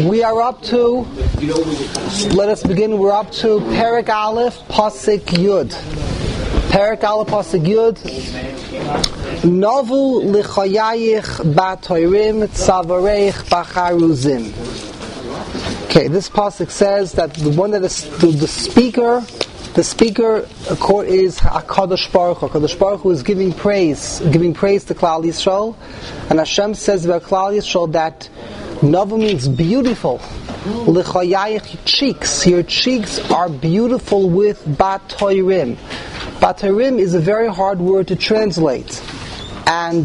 We are up to, let us begin, we're up to Perek Aleph, Pasuk Yud. Perek Aleph, Pasuk Yud. Novu lichayayich batoirim tzavareich bacharuzim. Okay, this pasuk says that the one that is the speaker is HaKadosh Baruch Hu. HaKadosh Baruch Hu is giving praise to Klal Yisrael, and Hashem says about Klal Yisrael that Novu means beautiful. Lichayayich, cheeks. Your cheeks are beautiful with batoirim. Batoirim is a very hard word to translate, and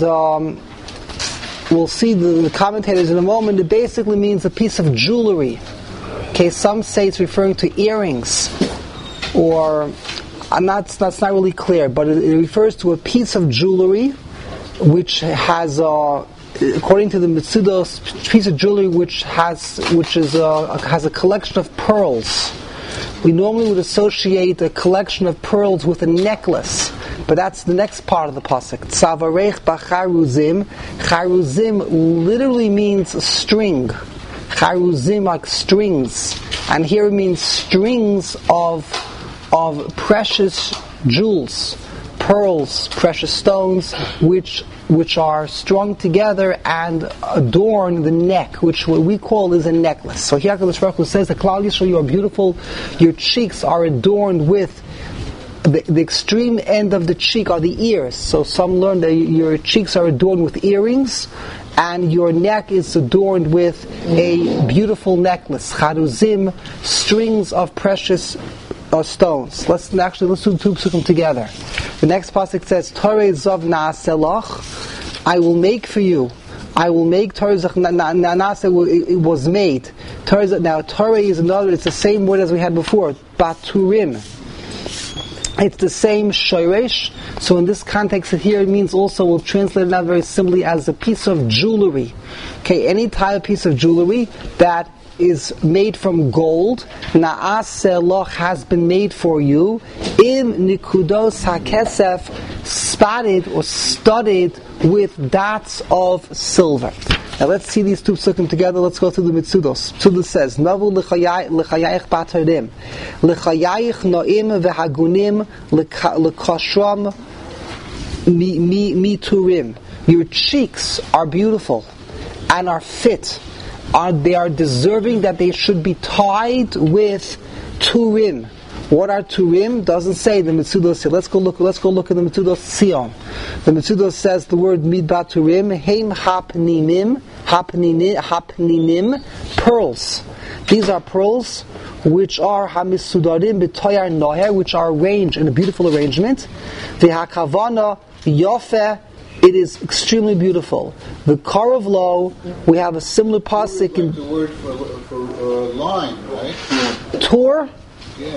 we'll see the commentators in a moment. It basically means a piece of jewelry. Okay, some say it's referring to earrings, or that's not really clear, but it refers to a piece of jewelry which has, according to the Mitzudos, piece of jewelry which has a collection of pearls. We normally would associate a collection of pearls with a necklace, but that's the next part of the pasuk. Tzavarech b'charuzim. Charuzim literally means string. Charuzim, like strings, and here it means strings of precious jewels, pearls, precious stones, which are strung together and adorn the neck, which what we call is a necklace. So here HaKadosh Baruch Hu says that Klal Yisrael, you are beautiful. Your cheeks are adorned with the extreme end of the cheek are the ears. So some learn that your cheeks are adorned with earrings, and your neck is adorned with a beautiful necklace. Charuzim, strings of precious stones. Let's do two psukim together. The next pasuk says, Torah Zov Na'aselach, I will make for you. I will make Torah Zov Na'aseh, it was made. Now Torah is another, it's the same word as we had before, Baturim. It's the same shoresh. So in this context here, it means also, we'll translate it now very simply as a piece of jewelry. Okay, any type of piece of jewelry that is made from gold, na'aselach, has been made for you, im nikudos hakesef, spotted or studded with dots of silver. Now let's see these two psukim together. Let's go through the Mitzudos. Mitzudos says, Navu l'chayayich batarim, l'chayayich no'im v'hagunim l'kashram miturim. Your cheeks are beautiful and are fit. They are deserving that they should be tied with turim. What are turim? Doesn't say the Mitzudos here. Let's go look at the Mitzudos Sion. The Mitzudos says the word midbat turim, heim hapninim, pearls. These are pearls which are hamisudarim b'toyar noher, which are arranged in a beautiful arrangement. The hakavana yofeh, it is extremely beautiful. The Karav Lo, we have a similar pasuk in the word for line, right? Tur. Yeah.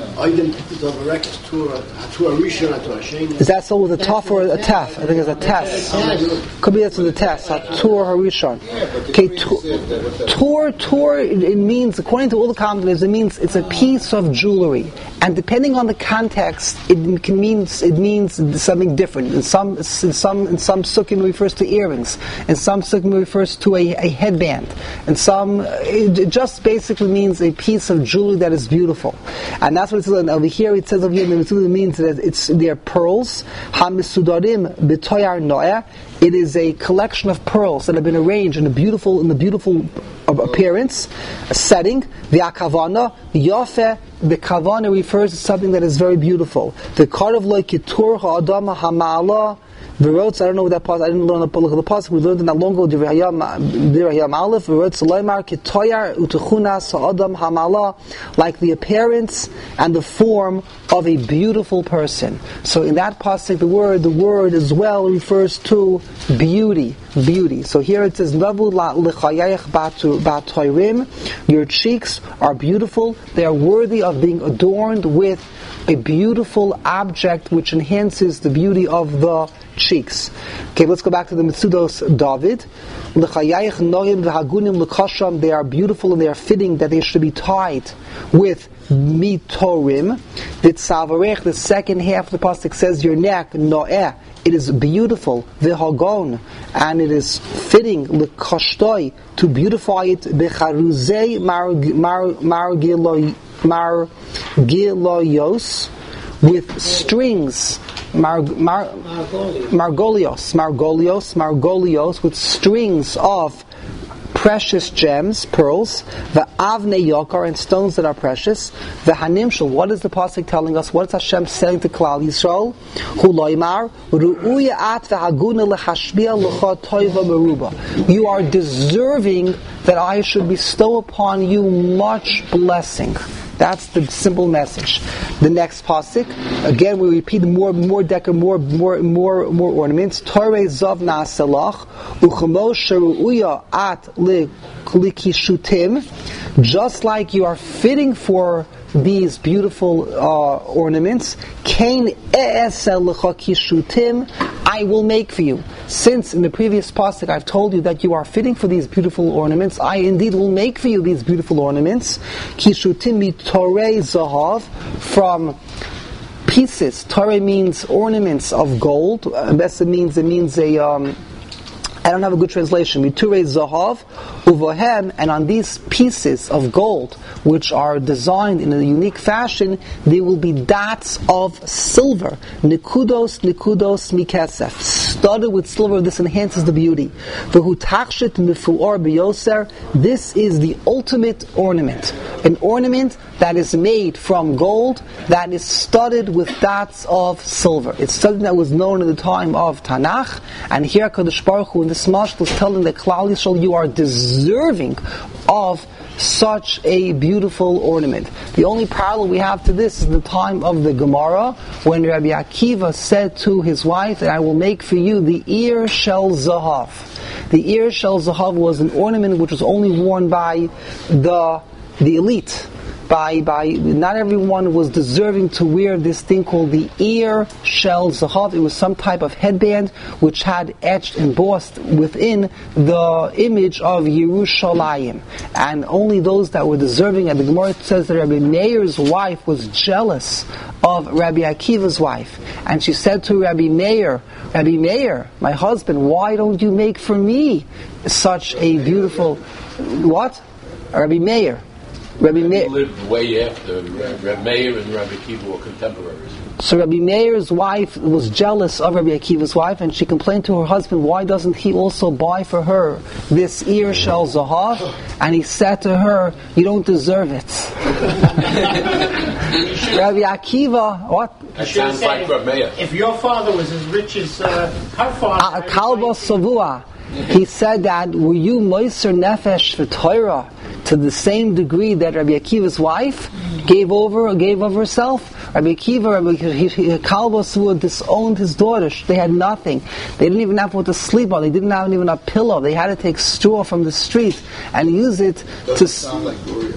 Is that so with a taf or a taf? I think it's a taf. Could be that's with a taf. Tur harishon. Okay, tur. It means, according to all the commentators, it means it's a piece of jewelry, and depending on the context, it means something different. In some sukkim it refers to earrings, in some sukkim it refers to a headband, and some it just basically means a piece of jewelry that is beautiful. And that's what it says over here. It says over here in the Mitzvah, it means that they're pearls. Hamisudarim b'toyar no'eh. It is a collection of pearls that have been arranged in the beautiful appearance, a setting. The akavana, yofeh. The kavana refers to something that is very beautiful. The karav lo kitur ha'adam ha'ma'ala. V'rotz, I don't know what that part. I didn't look at the pasuk. We learned it not long ago. Divrei Aleph. V'rotz leimar kitoyar utechunas ha'adam hamala, like the appearance and the form of a beautiful person. So in that pasuk, the word as well refers to beauty. So here it says, Navu l'chayayich batoirim. Your cheeks are beautiful. They are worthy of being adorned with a beautiful object which enhances the beauty of the cheeks. Okay, let's go back to the Metzudos David. They are beautiful and they are fitting that they should be tied with mitorim. The second half of the pasuk says your neck, no'eh. It is beautiful, v'hagon, and it is fitting, l'kashtoi, to beautify it, b'charuzei margiloyos, with strings, margolios, with strings of precious gems, pearls, the avne yokar, and stones that are precious, the hanimshal. What is the pasuk telling us? What is Hashem saying to Klal Yisrael? Huloymar ru'uya at v'haguna lechashbia l'cha toiva meruba. You are deserving that I should bestow upon you much blessing. That's the simple message. The next pasuk, again, we repeat more ornaments. Torei zav na'aselach uchamo sheru'uya at likishutim. Just like you are fitting for these beautiful ornaments, kain e'esel lecha kishutim, I will make for you. Since in the previous pasuk I've told you that you are fitting for these beautiful ornaments, I indeed will make for you these beautiful ornaments. Kishutim mitorei zahav, from pieces. Torei means ornaments of gold. It means a I don't have a good translation. Miturei zahav uvohem, and on these pieces of gold, which are designed in a unique fashion, there will be dots of silver. Nikudos mikesef, studded with silver. This enhances the beauty. V'hu tachshit mifuor biyoser. This is the ultimate ornament, an ornament that is made from gold, that is studded with dots of silver. It's something that was known in the time of Tanakh, and here Kadosh Baruch Hu in this mashal is telling the Klal Yisrael, you are deserving of such a beautiful ornament. The only parallel we have to this is the time of the Gemara, when Rabbi Akiva said to his wife that I will make for you the ear shel zahav. The ear shel zahav was an ornament which was only worn by the elite. By not everyone was deserving to wear this thing called the ear shel zahav. It was some type of headband which had etched, embossed within the image of Yerushalayim, and only those that were deserving. And the Gemara says that Rabbi Meir's wife was jealous of Rabbi Akiva's wife, and she said to Rabbi Meir, my husband, why don't you make for me such a beautiful what? Rabbi Meir lived way after Rabbi Meir and Rabbi Akiva were contemporaries. So Rabbi Meir's wife was jealous of Rabbi Akiva's wife, and she complained to her husband, why doesn't he also buy for her this ear shel zahav? And he said to her, you don't deserve it. Rabbi Akiva, what? That sounds like Rabbi Meir. If your father was as rich as her father... Kalba Savua. He said that, were you moiser nefesh for Torah to the same degree that Rabbi Akiva's wife gave over herself? Rabbi Akiva, Kalba Savua disowned his daughter. They had nothing. They didn't even have what to sleep on. They didn't have even a pillow. They had to take straw from the street and use it to support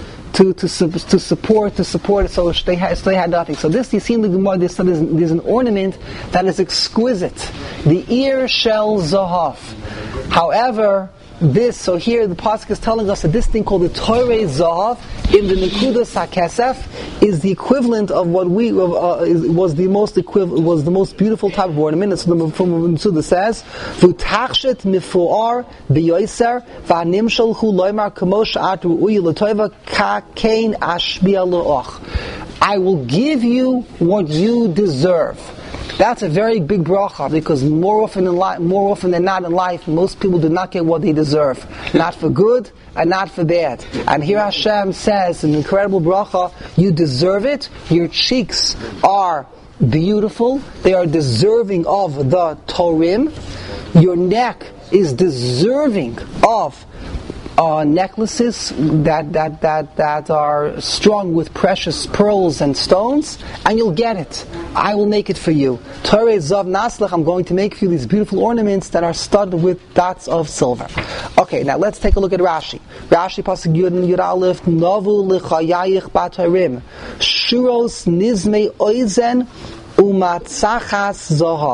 it. So they had nothing. So this, you see in the Gemara, there's an ornament that is exquisite. The ear shel zahav. However, so here the pasuk is telling us that this thing called the Torei zahav in the Nekudas HaKesef is the equivalent of what was the most beautiful type of ornament. It's from Metzuda says, "V'tachshet mifuar biyoser v'animshal hu loymar kamosh at ru'uy l'toiva kakein ashbia lo'ach." I will give you what you deserve. That's a very big bracha, because more often than not in life, most people do not get what they deserve. Not for good and not for bad. And here Hashem says, an incredible bracha, you deserve it. Your cheeks are beautiful. They are deserving of the Torim. Your neck is deserving of necklaces that are strung with precious pearls and stones, and you'll get it. I will make it for you. Torei zav naslach, I'm going to make for you these beautiful ornaments that are studded with dots of silver. Okay, now let's take a look at Rashi. Rashi pasuk Yud Aleph, Novu l'chayayich batarim, Shuros nizmei oizen umatzachas zahav.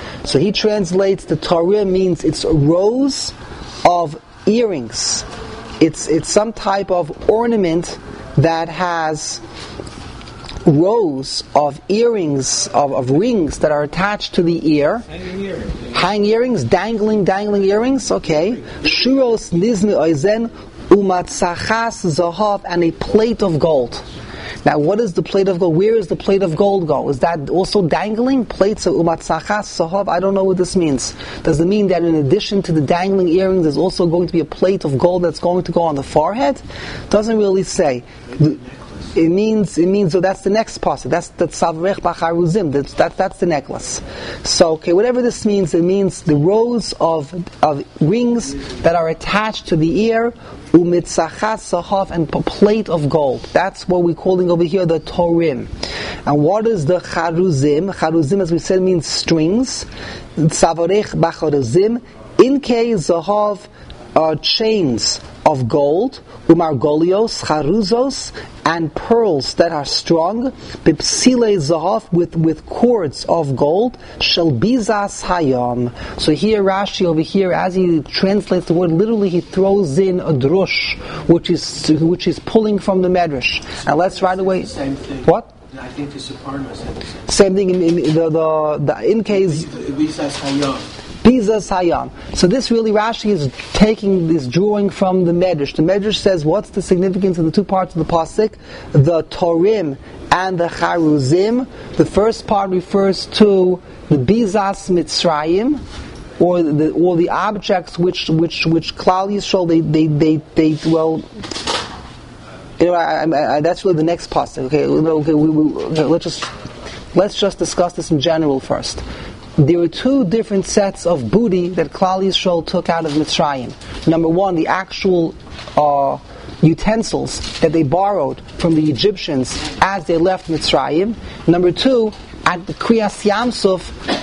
So he translates the Torim means it's rows of earrings. It's some type of ornament that has rows of earrings, of rings that are attached to the ear. Hanging earrings, dangling earrings, okay. Shuros nizni oizen umatzachas zahav, and a plate of gold. Now, what is the plate of gold? Where is the plate of gold go? Is that also dangling? Plates of umatzachas zahav? I don't know what this means. Does it mean that in addition to the dangling earrings, there's also going to be a plate of gold that's going to go on the forehead? Doesn't really say. It means, so that's the next part. That's the Tzavrech Bacharuzim. That's the necklace. So, okay, whatever this means, it means the rows of rings that are attached to the ear, umitzachas sahav, and a plate of gold. That's what we're calling over here the Torim. And what is the Charuzim? Charuzim, as we said, means strings. Tzavrech Bacharuzim. Inke zahav are chains of gold, umargolios, charuzos, and pearls that are strong, bipsile zahav, with cords of gold, shelbizas hayam. So here Rashi over here, as he translates the word, literally he throws in a drush, which is pulling from the medrash. And let's right away. Same thing. What? I think the Separno said the same thing in case. Bizas hayam. Bizas Hayam. So this really, Rashi is taking this drawing from the Medrash. The Medrash says, what's the significance of the two parts of the pasuk? The Torim and the Charuzim. The first part refers to the Bizas Mitzrayim, or the objects which Klal Yisrael they well. That's really the next pasuk. Okay, let's just discuss this in general first. There were two different sets of booty that Klal Yisrael took out of Mitzrayim. Number one, the actual utensils that they borrowed from the Egyptians as they left Mitzrayim. Number two, at the Kriyas Yamsuf,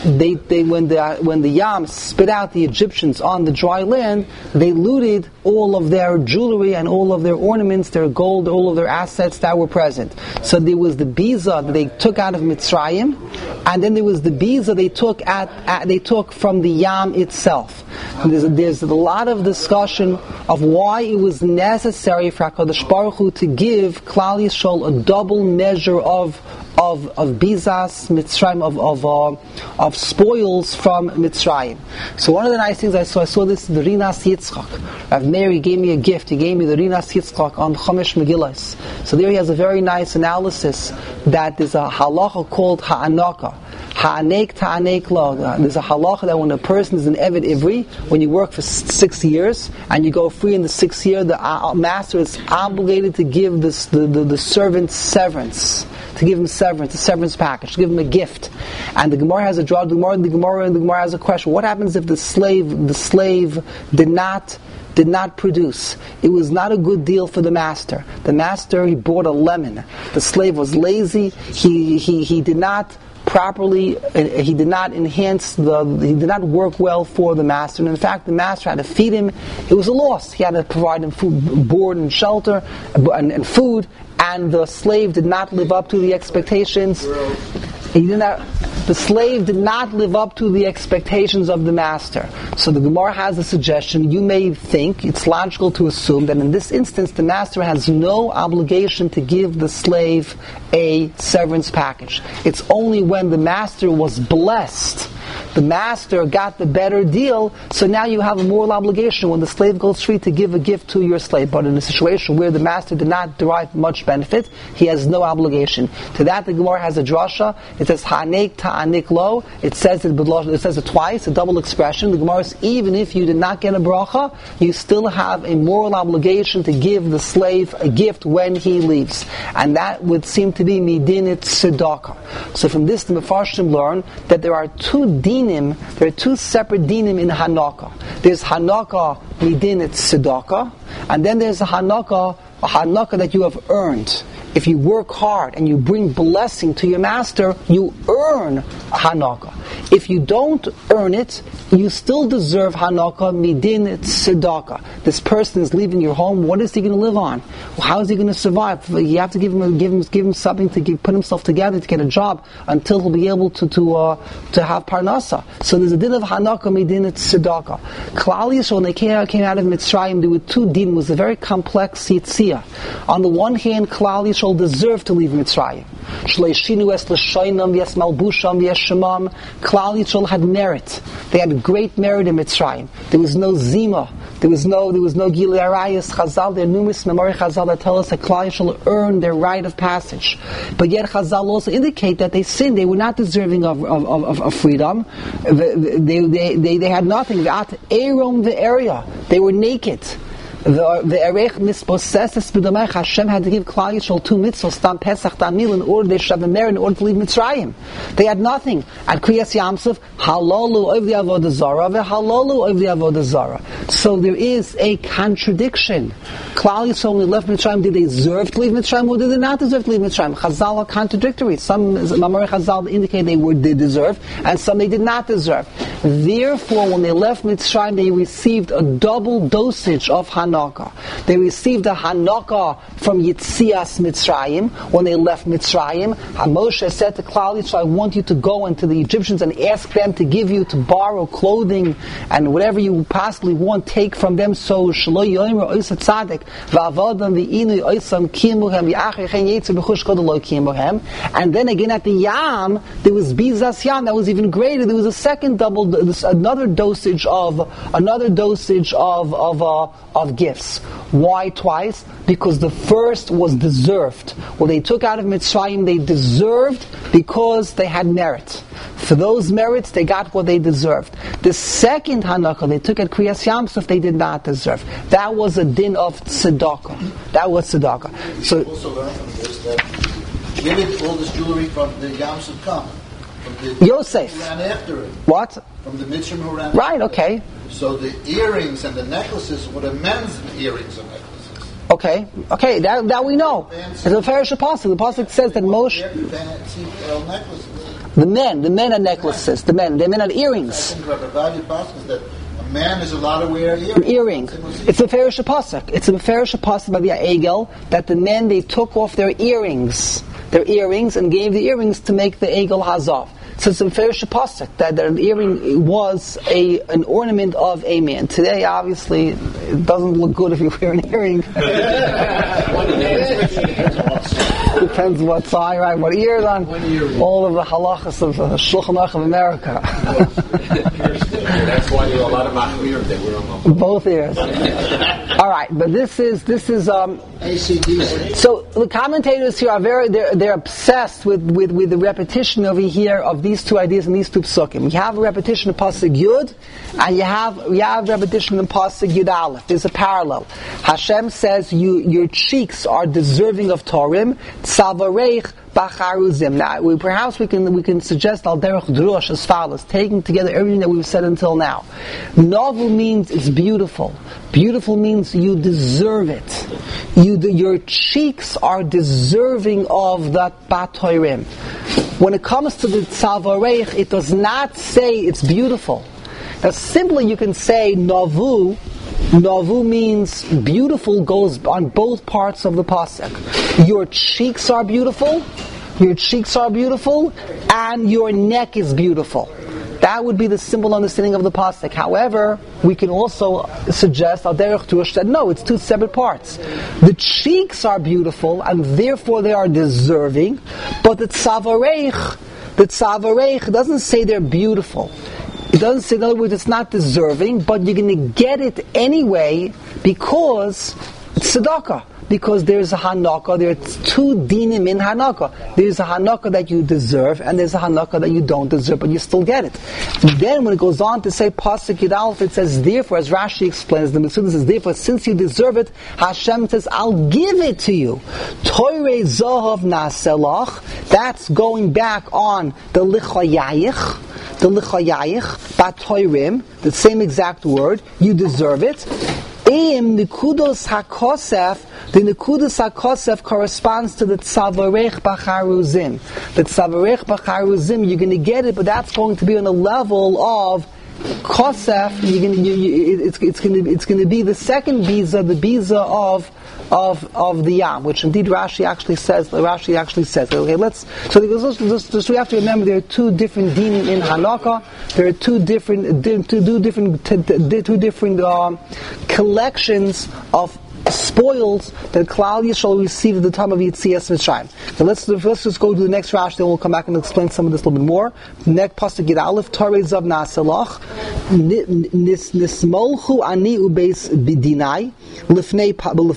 when the Yam spit out the Egyptians on the dry land, they looted all of their jewelry and all of their ornaments, their gold, all of their assets that were present. So there was the biza that they took out of Mitzrayim, and then there was the biza they took from the Yam itself. There's a lot of discussion of why it was necessary for HaKadosh Baruch Hu to give Klal Yisrael a double measure of bizas Mitzrayim, of spoils from Mitzrayim. So one of the nice things I saw this in the Rinas Yitzchak. Rav Mary gave me a gift. He gave me the Rinas Yitzchak on Chumash Megillas. So there he has a very nice analysis that there's a halacha called ha'anaka. Ha'anek ta'anek lo. There's a halacha that when a person is an Eved Ivri, when you work for 6 years and you go free in the 6th year, the master is obligated to give the servant severance. To give him severance, a severance package, to give him a gift. And the Gemara has a draw. The Gemara has a question. What happens if the slave did not produce? It was not a good deal for the master. The master, he bought a lemon. The slave was lazy. He did not properly, he did not work well for the master, and in fact the master had to feed him. It was a loss. He had to provide him food, board and shelter and food, and the slave did not live up to the expectations. The slave did not live up to the expectations of the master. So the Gemara has a suggestion. You may think it's logical to assume that in this instance the master has no obligation to give the slave a severance package. It's only when the master was blessed, the master got the better deal, so now you have a moral obligation when the slave goes free to give a gift to your slave. But in a situation where the master did not derive much benefit, he has no obligation. To that the Gemara has a drasha. It says ha'anek ta'anik lo. It says it twice, a double expression. The Gemara says even if you did not get a bracha, you still have a moral obligation to give the slave a gift when he leaves. And that would seem to be midinit tzedakah. So from this the Mefarshim learn that there are two separate dinim in Hanaka. There's Hanaka midinit tzedakah, and then there's a Hanaka a Hanukkah that you have earned. If you work hard and you bring blessing to your master, you earn a Hanukkah. If you don't earn it, you still deserve Hanukkah midin tzedakah. This person is leaving your home. What is he going to live on? How is he going to survive? You have to give him something to put himself together to get a job until he'll be able to have parnasa. So there's a din of Hanukkah midin tzedakah. Klal Yisrael, when they came out of Mitzrayim, there were two din. It was a very complex yitzia. On the one hand, Klal Yisrael deserved to leave Mitzrayim. Klal Yisrael had merit. They had great merit in Mitzrayim. There was no zima. There was no Gilui Arayos. Chazal, there are numerous memory Chazal that tell us that Klal Yisrael earned their rite of passage. But yet Chazal also indicate that they sinned. They were not deserving of freedom. They had nothing. They were naked. Hashem had to give Klal Yisrael two mitzvahs, Stam Pesach, Tamil, in order they should have a merit in order to leave Mitzrayim. They had nothing. At Kriyas Yamsuf, halalu oiv the avodah zara, halalu oiv the avodah zara. So there is a contradiction. Klal Yisrael, when they left Mitzrayim, did they deserve to leave Mitzrayim or did they not deserve to leave Mitzrayim? Chazal are contradictory. Some Mamari Chazal indicate they deserve, and some they did not deserve. Therefore, when they left Mitzrayim, they received a double dosage of Hanukkah. They received a Hanukkah from Yitzias Mitzrayim. When they left Mitzrayim, Moshe said to Klal Yisrael, I want you to go into the Egyptians and ask them to give you, to borrow clothing and whatever you possibly want, take from them. So Shlo Yomer Oisa Tzaddik V'Avodam V'Inu Oisam Kimuhem Ya'achar Chen Yetzer B'Chush Kodol Kimuhem. And then again at the Yam, there was Bizas Yam that was even greater. There was a second another dosage of gifts. Why twice? Because the first was deserved. What they took out of Mitzrayim, they deserved because they had merit. For those merits, they got what they deserved. The second Hanukkah they took at Kriyas Yamsuf, they did not deserve. That was a din of tzedakah. That was tzedakah. So also learn from this that where did all this jewelry from the Yamsuf come? Yosef. Who ran after it. What? From the Mitzrayim who ran Right, after okay. it. So the earrings and the necklaces were the men's earrings and necklaces. Okay, that we know. It's a Farish Pasuk. The Pasuk says that Moshe... necklaces. The men had necklaces. The men had earrings. I think Rabbi Vadia Pasuk is that a man is allowed to wear earrings. It's a Farish Pasuk. It's a Farish Pasuk by the Egel that the men, they took off their earrings, and gave the earrings to make the Egel Hazav. So it's a Farish Pasuk that an earring was an ornament of a man. Today, obviously, it doesn't look good if you wear an earring. Depends what side, right? What ear on? All of the halachas of the Shulchan Aruch of America. That's why there are a lot of machmir. They wear them both ears. All right, but this is ACDC. So the commentators here are they're obsessed with the repetition over here of these two ideas and these two psukim. You have a repetition of pasuk Yud, and you have repetition of pasuk Yud Aleph. There's a parallel. Hashem says your cheeks are deserving of Torim. Tzavarech bacharuzim. Now, perhaps we can suggest al derech drush as follows, taking together everything that we've said until now. Novel means it's beautiful. Beautiful means you deserve it. Your cheeks are deserving of that batoirim. When it comes to the tzavarech, it does not say it's beautiful. Now, simply you can say navu. Navu means beautiful, goes on both parts of the pasuk. Your cheeks are beautiful, and your neck is beautiful. That would be the simple understanding of the pasuk. However, we can also suggest al derech drush that no, it's two separate parts. The cheeks are beautiful, and therefore they are deserving, but the tzavarech doesn't say they're beautiful. It doesn't say, in other words, it's not deserving, but you're going to get it anyway because it's tzedakah. Because there's a Hanukkah, there's two dinim in Hanukkah. There's a Hanukkah that you deserve, and there's a Hanukkah that you don't deserve, but you still get it. Then when it goes on to say Pasuk Yud Aleph, it says, therefore, as Rashi explains, the Mesuda says, therefore, since you deserve it, Hashem says, I'll give it to you. Toirei Zohav Naselach, that's going back on the Lichayayich, Batoirim, the same exact word, you deserve it. Se'im Nikudos HaKosef, the Nikudos HaKosef corresponds to the Tzavarech B'Charuzim. The Tzavarech B'Charuzim, you're going to get it, but that's going to be on a level of Kosef. It's going to be the second biza, the biza of the yam, which indeed Rashi actually says. Okay, so we have to remember there are two different dinim in Hanukkah. There are two different collections of spoils that Klal Yisrael received at the time of Yetzias Mitzrayim. So let's just go to the next Rashi, then we'll come back and explain some of this a little bit more. Next pasuk Yud Aleph, Torei Zav Na'aselach, Nismolchu ani ubeis b'dinai, lifnei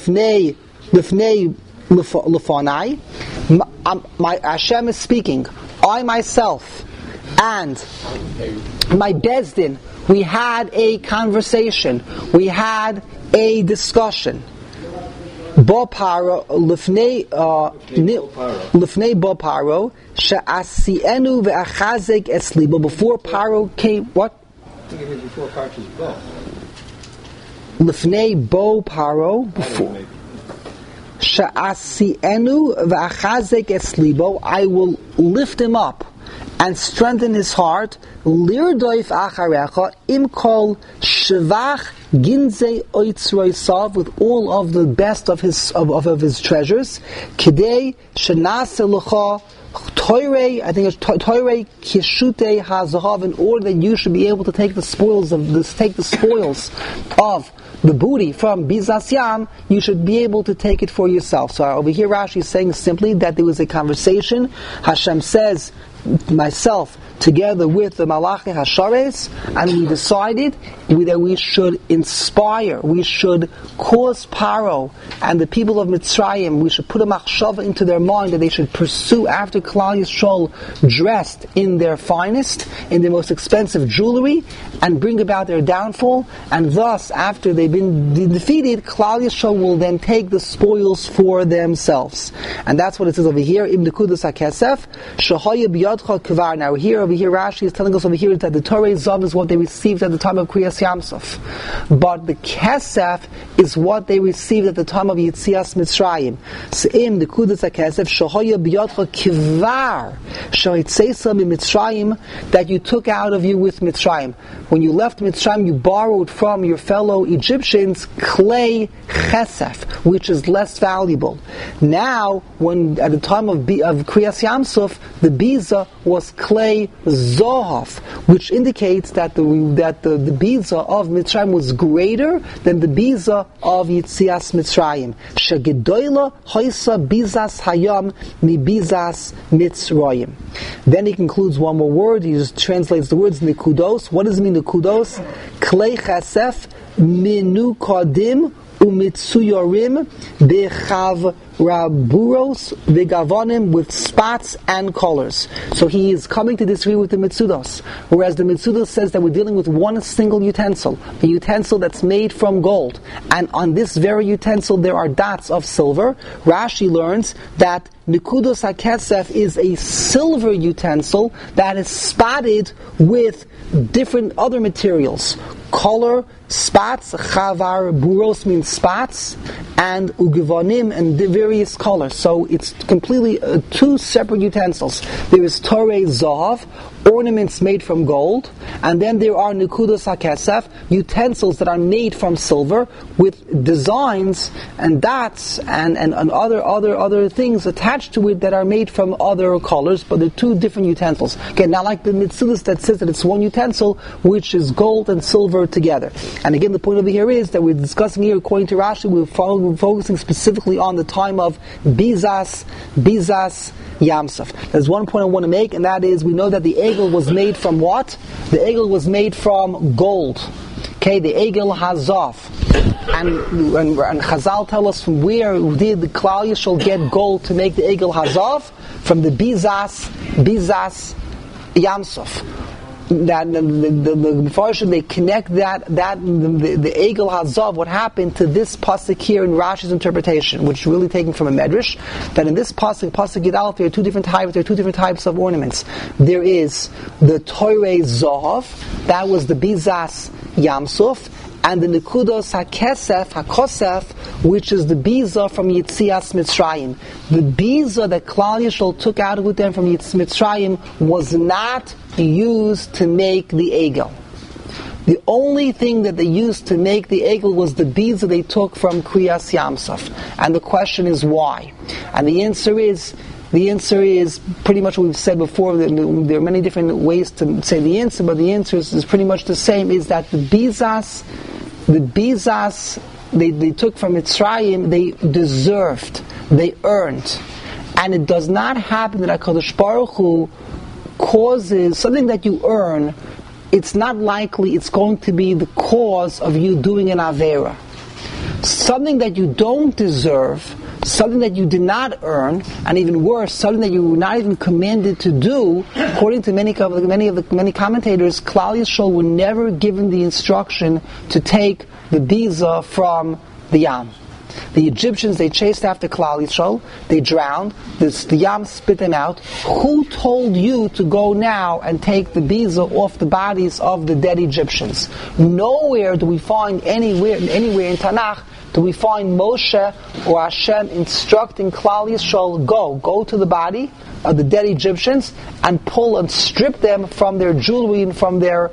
lefanai. My Hashem is speaking. I myself and my Bezdin, we had a conversation. We had a discussion. Boparo lifnei Boparo she'asienu ve'achazek esli. But before Paro came, what? I think it was before Parshas Bo. Lifnei Bo Paro before. She'asienu ve'achazek eslibo. I will lift him up and strengthen his heart. Lirdoif acharecha imkol shvach ginzei oitzroisav, with all of the best of his treasures. Kidei shenase lecha toirei, I think it's toirei kishutei hazahav, in order that you should be able to take the spoils of the booty from Bizas Yam, you should be able to take it for yourself. So over here Rashi is saying simply that there was a conversation. Hashem says, myself together with the Malachi Hashares, and we decided that we should inspire, we should cause Paro and the people of Mitzrayim, we should put a machshava into their mind that they should pursue after Klal Yisrael dressed in their finest, in their most expensive jewelry, and bring about their downfall, and thus, after they've been defeated, Klal Yisrael will then take the spoils for themselves. And that's what it says over here, Im Nekudas HaKesef, Shahaya B'yadcha Kvar. Now over here Rashi is telling us over here that the Torah Zav is what they received at the time of Kriyas Yamsuf. But the Kesef is what they received at the time of Yetzias Mitzrayim. Se'im Nekudas HaKesef, Shahaya B'yadcha Kvar, Shahitzeisa Mitzrayim, that you took out of you with Mitzrayim. When you left Mitzrayim, you borrowed from your fellow Egyptians clay Chesef, which is less valuable. Now, when at the time of Kriyas Yamsuf, the Biza was clay Zohav, which indicates that the Biza of Mitzrayim was greater than the Biza of Yetzias Mitzrayim. Shegedoila Hoisa Bizas Hayam Mi Bizas Mitzrayim. Then he concludes one more word. He just translates the words Nikudos. What does it mean, Nikudos? Clay Chesef Minu Kodim Umitsuyorim Bechav Raburos Vegavonim, with spots and colors. So he is coming to disagree with the Mitzudos. Whereas the Mitzudos says that we're dealing with one single utensil, a utensil that's made from gold. And on this very utensil there are dots of silver. Rashi learns that Nekudos HaKesef is a silver utensil that is spotted with different other materials. Color, spots, chavar, buros means spots, and ugivonim, and the various colors. So it's completely two separate utensils. There is Torei Zav, ornaments made from gold, and then there are Nekudos HaKesef, utensils that are made from silver with designs and dots and other things attached to it that are made from other colors, but they're two different utensils. Okay, now like the Mitzvahs that says that it's one utensil which is gold and silver together. And again, the point over here is that we're discussing here, according to Rashi, we're focusing specifically on the time of Bizas Yamsuf. There's one point I want to make, and that is, we know that the egel was made from what? The egel was made from gold. Okay, the egel Hazav. And Chazal tell us from where did the Klal Yisrael get gold to make the egel Hazav? From the Bizas Yamsuf. That the Mefarshim, they connect the Egel Hazav, what happened to this pasuk here in Rashi's interpretation, which is really taken from a medrash. That in this pasuk Yud Aleph, there are two different types of ornaments. There is the Torei Zahav, that was the Bizas Yamsuf, and the Nekudos HaKosef, which is the Biza from Yitzias Mitzrayim. The Biza that Klal Yisrael took out with them from Yitzias Mitzrayim was not used to make the Egel. The only thing that they used to make the Egel was the Biza they took from Kriyas Yamsuf. And the question is why? And the answer is pretty much what we've said before. There are many different ways to say the answer, but the answer is pretty much the same, is that the Bizas they took from Mitzrayim, they deserved, they earned. And it does not happen that HaKadosh Baruch Hu causes something that you earn. It's not likely it's going to be the cause of you doing an Avera. Something that you don't deserve, something that you did not earn, and even worse, something that you were not even commanded to do, according to many commentators, Klal Yisrael were never given the instruction to take the Biza from the Yam. The Egyptians, they chased after Klal Yisrael, they drowned, the Yam spit them out. Who told you to go now and take the Biza off the bodies of the dead Egyptians? Nowhere do we find anywhere in Tanakh do we find Moshe or Hashem instructing Klal Yisrael, go to the body of the dead Egyptians and pull and strip them from their jewelry and from the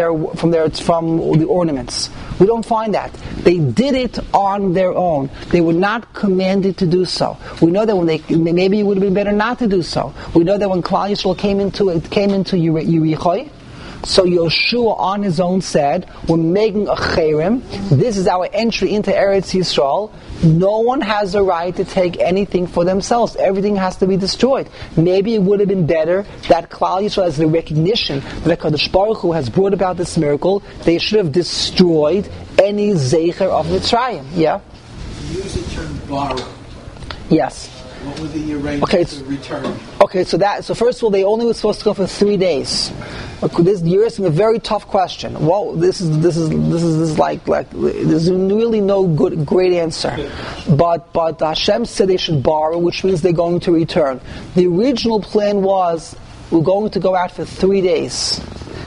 ornaments. We don't find that. They did it on their own. They were not commanded to do so. We know that maybe it would have been better not to do so. We know that when Klal Yisrael came into Yericho, so Yoshua on his own said, we're making a cherem. This is our entry into Eretz Yisrael. No one has the right to take anything for themselves. Everything has to be destroyed. Maybe it would have been better that Klal Yisrael, as the recognition that HaKadosh Baruch Hu has brought about this miracle, they should have destroyed any Zeicher of Mitzrayim. Yeah? You use the term borrow. Yes. What were the arrangements to return? Okay, so first of all, they only were supposed to go for 3 days. You're asking a very tough question. Well, this is like there's really no great answer. But Hashem said they should borrow, which means they're going to return. The original plan was we're going to go out for 3 days.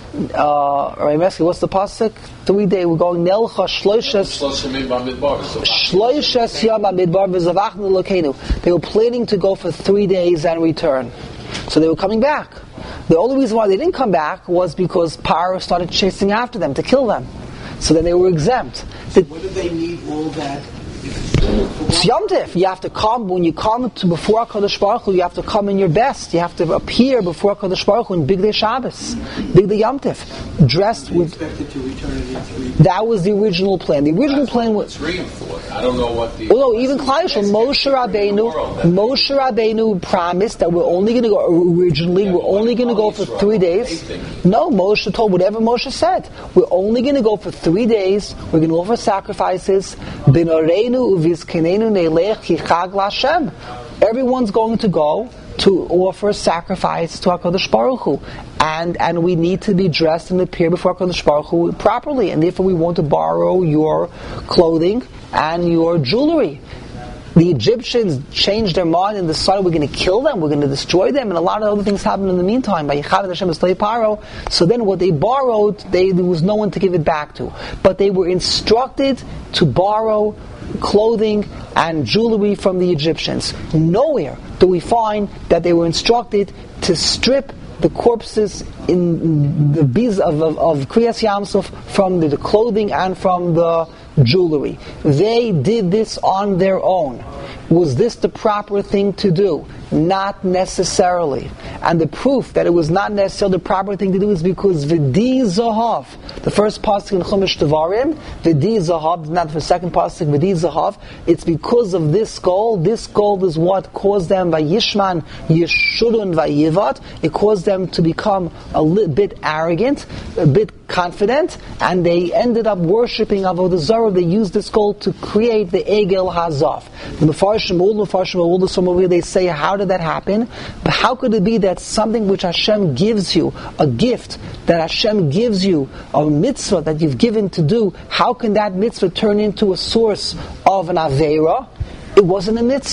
I'm asking, what's the pasuk? 3 days. We're going Nelcha Shloishes Yom Amidbar V'Zavachnu Elokeinu. They were planning to go for 3 days and return. So they were coming back. The only reason why they didn't come back was because Paro started chasing after them to kill them. So then they were exempt. What did they need all that? It's Yom Tif. You have to come, when you come to before HaKadosh Baruch Hu, you have to come in your best. You have to appear before HaKadosh Baruch Hu in Bigdei Shabbos, Bigdei Yom Tif, dressed with. Expected to return in 3 days. That was the original plan. The original plan was. I don't know what the. Although even Klal Yisrael, Moshe Rabbeinu promised that we're only going to go. Originally, we're only going to go for 3 days. No, Moshe told whatever Moshe said. We're only going to go for 3 days. We're going to offer sacrifices. Everyone's going to go to offer sacrifice to HaKadosh Baruch Hu. And we need to be dressed and appear before HaKadosh Baruch Hu properly. And therefore we want to borrow your clothing and your jewelry. The Egyptians changed their mind and decided we're going to kill them, we're going to destroy them, and a lot of other things happened in the meantime. So then what they borrowed, there was no one to give it back to. But they were instructed to borrow clothing and jewelry from the Egyptians. Nowhere do we find that they were instructed to strip the corpses in the biz of Kriyas Yamsuf from the clothing and from the jewelry. They did this on their own. Was this the proper thing to do? Not necessarily. And the proof that it was not necessarily the proper thing to do is because V'di Zahav, the first pasuk in Chumash Devarim, V'di Zahav, not the second pasuk, V'di Zahav, it's because of this gold. This gold is what caused them, Vayishman, Yeshurun, Vayivat, it caused them to become a little bit arrogant, a bit confident, and they ended up worshipping Avodah Zarah. They used this gold to create the Egel Hazav. The Mefarshim, all the some over here, they say, how did that happen? But how could it be that something which Hashem gives you, a gift that Hashem gives you, a mitzvah that you've given to do, how can that mitzvah turn into a source of an Aveira? It wasn't a mitzvah.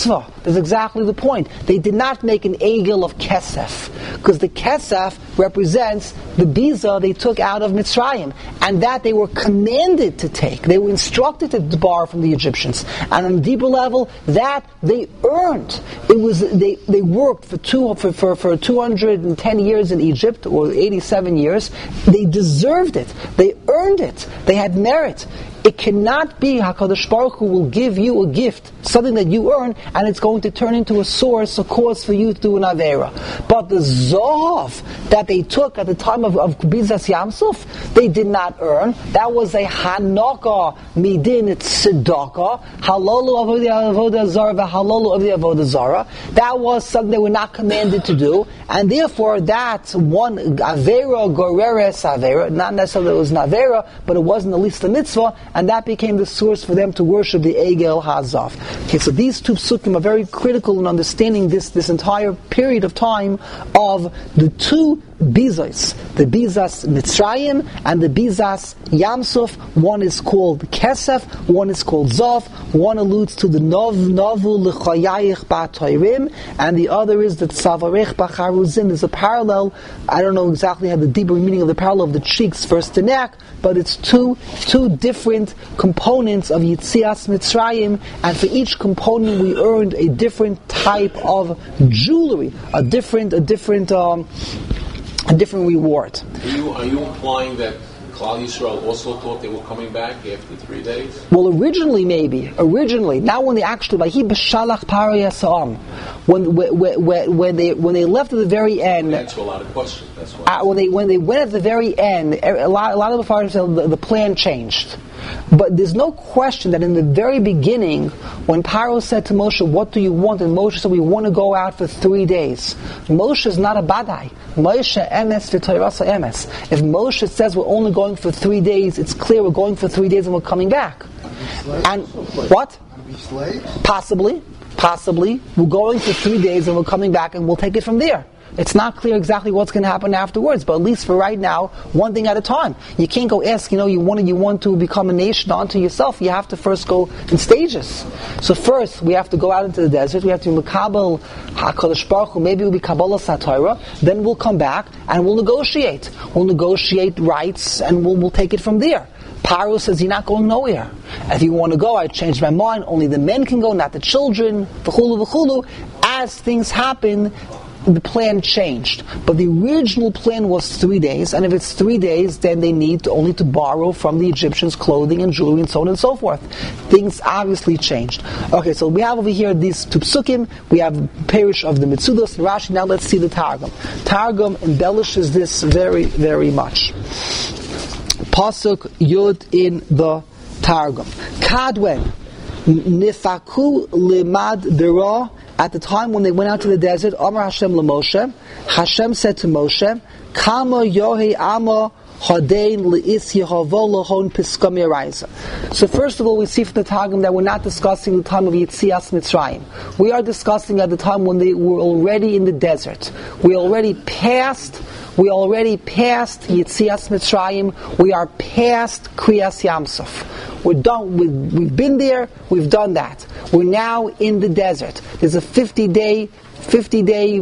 is exactly the point. They did not make an egel of kesef, because the kesef represents the biza they took out of Mitzrayim, and that they were commanded to take. They were instructed to borrow from the Egyptians, and on a deeper level, that they earned. It was they worked for 210 years in Egypt, or 87 years. They deserved it. They earned it. They had merit. It cannot be HaKadosh Baruch Hu will give you a gift, something that you earn, and it's going to turn into a source, a cause for you to do an Avera. But the Zohav that they took at the time of Bizas Yamsuf, they did not earn. That was a Hanaka Midin Tzedakah, Halalu Avodah Zara, Halalu of the Avodah Zara. That was something they were not commanded to do, and therefore that's one Avera, Goreres Avera, not necessarily it was an Avera, but it wasn't at least a mitzvah, and that became the source for them to worship the Egel Hazav. Okay, so these two psukim are very critical in understanding this entire period of time of the two Bizas, the Bizas Mitzrayim and the Bizas Yamsuf. One is called Kesef, one is called Zav, one alludes to the Novu L'chayayich Ba'Toirim, and the other is the Tzavarech B'Charuzim. There's a parallel. I don't know exactly how the deeper meaning of the parallel of the cheeks versus the neck, but it's two different components of Yitzias Mitzrayim, and for each component we earned a different type of jewelry, a different reward. Are you implying that Klal Yisrael also thought they were coming back after 3 days? Well, originally. Now when they actually, when they left at the very end, Answer a lot of questions. That's why. when they went at the very end, a lot of the fathers said the plan changed. But there's no question that in the very beginning, when Paro said to Moshe, "What do you want?" and Moshe said, "We want to go out for 3 days." Moshe is not a badai. Moshe emes v'toyrasa emes. If Moshe says we're only going for 3 days, it's clear we're going for 3 days and we're coming back. And what? Possibly. We're going for 3 days and we're coming back and we'll take it from there. It's not clear exactly what's going to happen afterwards, but at least for right now, one thing at a time. You can't go ask, you want to become a nation unto yourself. You have to first go in stages. So first, we have to go out into the desert. We have to be Makabel HaKadosh Baruch Hu. Maybe we'll be Kabbalah Satira. Then we'll come back and we'll negotiate. We'll negotiate rights and we'll take it from there. Paro says, "You're not going nowhere. If you want to go, I changed my mind. Only the men can go, not the children." V'chulu. As things happen, the plan changed. But the original plan was 3 days, and if it's 3 days, then they need only to borrow from the Egyptians clothing and jewelry and so on and so forth. Things obviously changed. Okay, so we have over here these two psukim. We have Perish of the Mitzudos and Rashi. Now let's see the Targum. Targum embellishes this very, very much. Pasuk Yud in the Targum. Kadwen nifaku limad bira. At the time when they went out to the desert, Amar Hashem LaMoshe, Hashem said to Moshe, Kama yohei ama hadein le'is yehavol lahon piskam yaraisa. So first of all, we see from the Targum that we're not discussing the time of Yitzias Mitzrayim. We are discussing at the time when they were already in the desert. We already passed Yitzias Mitzrayim. We are past Kriyas Yamsuf. We're done. We've been there. We've done that. We're now in the desert. There's a 50 days between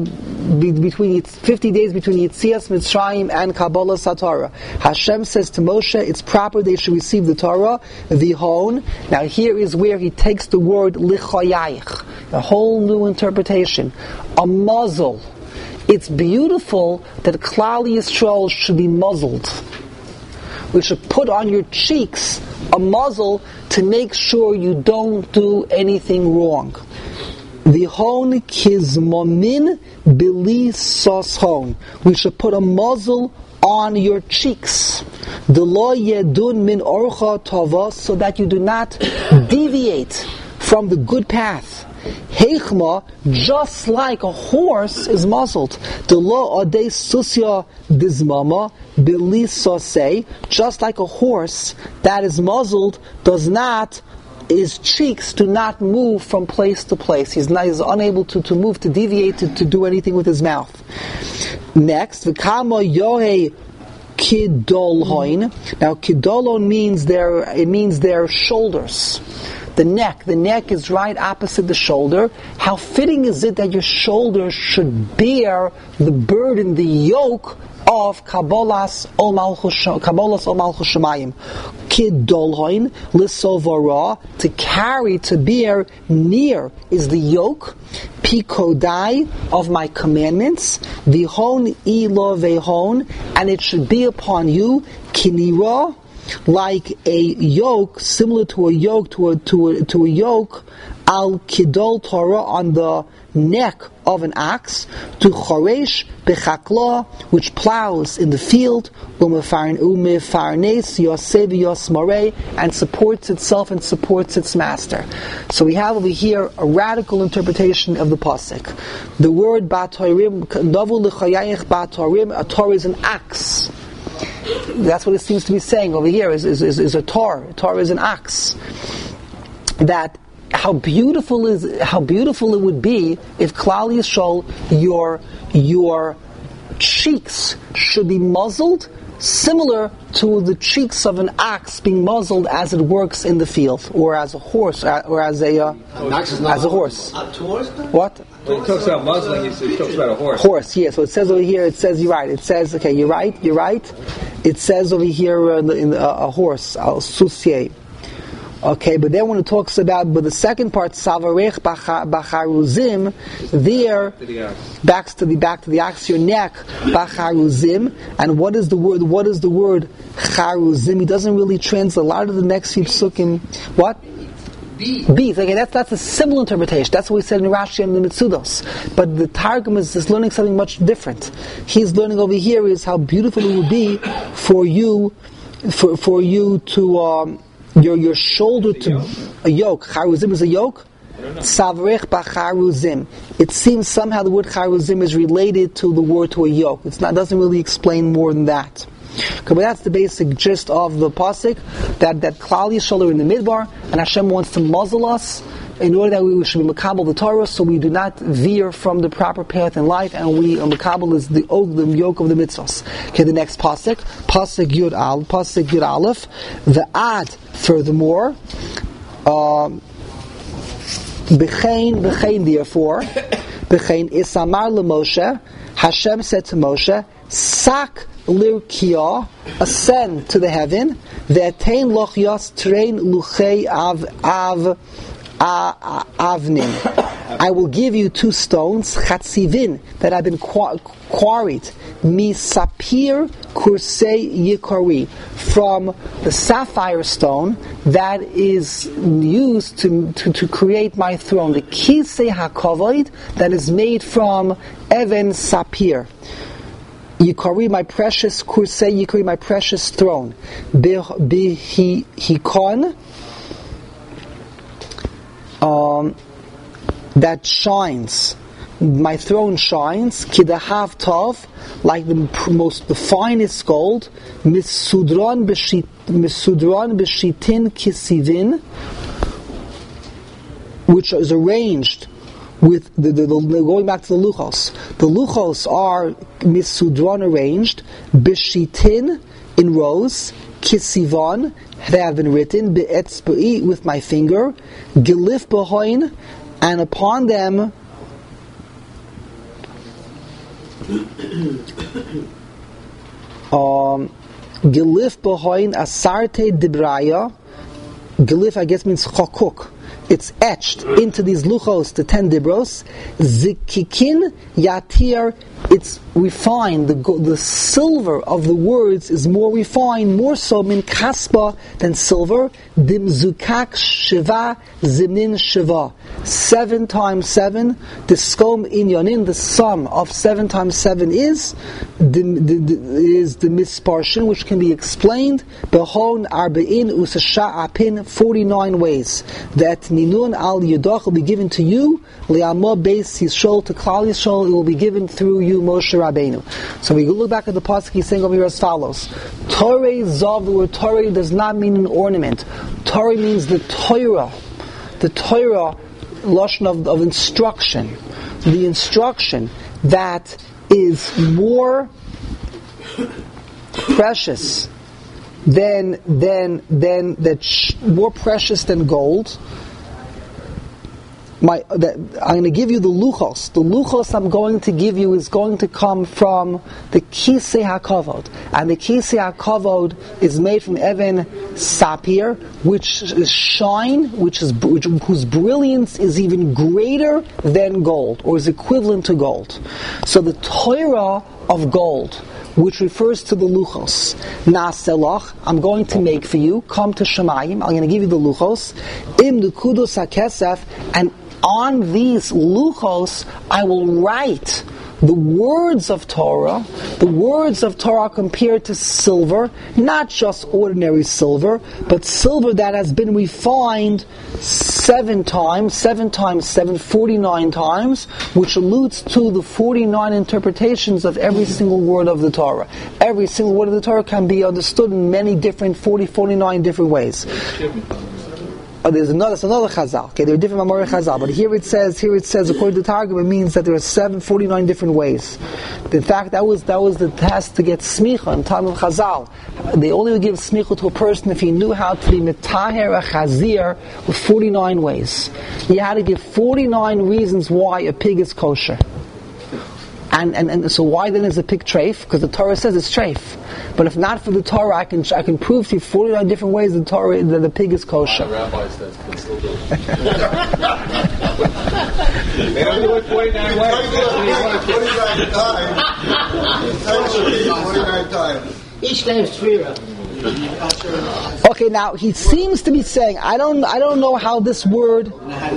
Yitzias Mitzrayim and Kabbalah Satorah. Hashem says to Moshe, it's proper they should receive the Torah, Vihon. Now here is where he takes the word Lichayayich, a whole new interpretation. A muzzle. It's beautiful that Klal Yisrael should be muzzled. We should put on your cheeks a muzzle to make sure you don't do anything wrong. V'hon kizmomin bili soshon. We should put a muzzle on your cheeks. D'lo yedun min orcha tova, so that you do not deviate from the good path. Heichma, just like a horse is muzzled. D'lo adei susya dizmama bili sosei. Just like a horse that is muzzled his cheeks do not move from place to place. He's unable to move, to deviate, to do anything with his mouth. Next, v'kama yohei kidolhoin. Now, kidolon means their shoulders. The neck is right opposite the shoulder. How fitting is it that your shoulder should bear the burden, the yoke of Kabbalas Ol Malchus Shemayim. Kidolhoin Lisovara, to carry, to bear, near is the yoke, Pikodai, of my commandments, Vihon Ilo Vehon, and it should be upon you, Kinira, like a yoke, similar to a yoke, to a yoke, Al Kidol Torah, on the neck of an ox, to Choresh Bechakla, which plows in the field, Umefarnes Yosef Yosmare, and supports itself and supports its master. So we have over here a radical interpretation of the pasuk. The word Batorim, Novu L'Chayayich Batorim, a Torah is an ox. That's what it seems to be saying over here, is a Torah. A Torah is an ox. That how beautiful it would be if Klal Yisrael, your cheeks should be muzzled, similar to the cheeks of an ox being muzzled as it works in the field, or as a horse, or as a horse. What? When he talks about muzzling, he talks about a horse. Horse, yeah. So it says over here, you're right. It says, okay, you're right. It says over here in a horse, al-susye. Okay, but then when it talks about, but the second part, savarech bacharuzim, there, back to the ox, your neck, bacharuzim, and what is the word charuzim? He doesn't really translate a lot of the next few psukim. What? Bees. Okay, that's a similar interpretation. That's what we said in Rashi and the Mitzudos. But the Targum is learning something much different. He's learning over here is how beautiful it would be for you to your shoulder to a yoke. Charuzim is a yoke. Savrech b'charuzim. It seems somehow the word charuzim is related to the word to a yoke. Doesn't really explain more than that. Okay, but that's the basic gist of the pasuk, that Klal Yisrael are in the midbar, and Hashem wants to muzzle us in order that we should be makabel the Torah, so we do not veer from the proper path in life, and makabel is the yoke of the mitzvahs. Okay, the next pasuk Yud Aleph, the ad. Furthermore, b'chein therefore, b'chein isamar leMoshe, Hashem said to Moshe, sak lirkia, ascend to the heaven, ve'atein loch yas trein luchei avnim. I will give you 2 stones, chatzivin, that have been quarried, misapir kursei yikari, from the sapphire stone that is used to create my throne, the kisei hakavod, that is made from even sapir. Yikari, my precious kursei yikari, my precious throne. Bihikon, that shines. My throne shines, kidahav tov, like the finest gold, misudron beshitin kisivin, which is arranged with the going back to the luchos. The luchos are misudron, arranged, beshitin, in rows, kisivon, they have been written, be'etzbu'i, with my finger, gilif b'hoin, and upon them gilif b'hoin asarte dibraya. Gilif, I guess, means chokuk. It's etched into these luchos, the 10 dibros. Zikikin yatir, it's refined. The silver of the words is more refined, more so min kaspa than silver. Dimzukak shiva zimnin shiva. 7 times 7. The skom inyanin, the sum of 7 times 7 is the misparshin, which can be explained. Behon arba'in usasha apin, 49 ways. That ninun al yudach will be given to you. Li'amah beis Yisrael, to Klal Yisrael, it will be given through you, Moshe Rabbeinu. So we look back at the pasuk, he's saying over here as follows: Torah zav. The word Torah does not mean an ornament. Torah means the Torah lashon of instruction, the instruction that is more precious more precious than gold, I'm going to give you the luchos. The luchos I'm going to give you is going to come from the Kisei HaKavod. And the Kisei HaKavod is made from Even Sapir, which is shine, whose brilliance is even greater than gold, or is equivalent to gold. So the Torah of gold, which refers to the luchos. Naselach, I'm going to make for you, come to Shemayim, I'm going to give you the luchos, im nukudos hakesef, and on these luchos I will write the words of Torah. The words of Torah compared to silver, not just ordinary silver, but silver that has been refined 7 times, 49 times, which alludes to the 49 interpretations of every single word of the Torah. Every single word of the Torah can be understood in many different, 49 different ways. There's another chazal. Okay, there are different Mamorei chazal, but here it says, according to Targum, it means that there are 49 different ways. In fact, that was the test to get smicha in time of chazal. They only would give smicha to a person if he knew how to be metaher a chazir with 49 ways. He had to give 49 reasons why a pig is kosher. And so why then is a pig treif? Because the Torah says it's treif. But if not for the Torah, I can prove to you 49 different ways that the pig is kosher. The rabbis that can still do it. They don't do it 49 ways. 49 times. Each day is tefillah. Okay, now he seems to be saying, I don't know how this word.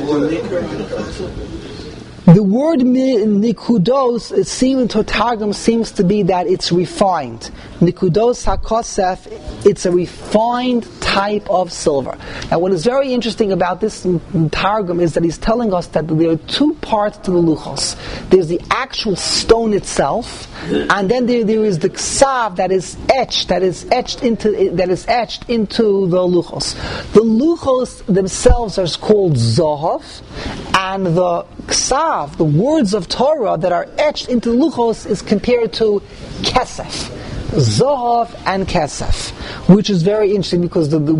The word nikudos, Targum seems to be that it's refined. Nikudos hakosef, it's a refined type of silver. Now what is very interesting about this Targum is that he's telling us that there are 2 parts to the luchos. There's the actual stone itself, and then there is the ksav that is etched into the luchos. The luchos themselves are called zohav, and the ksav, the words of Torah that are etched into the luchos, is compared to kesef. Zohav and Kesef, which is very interesting because the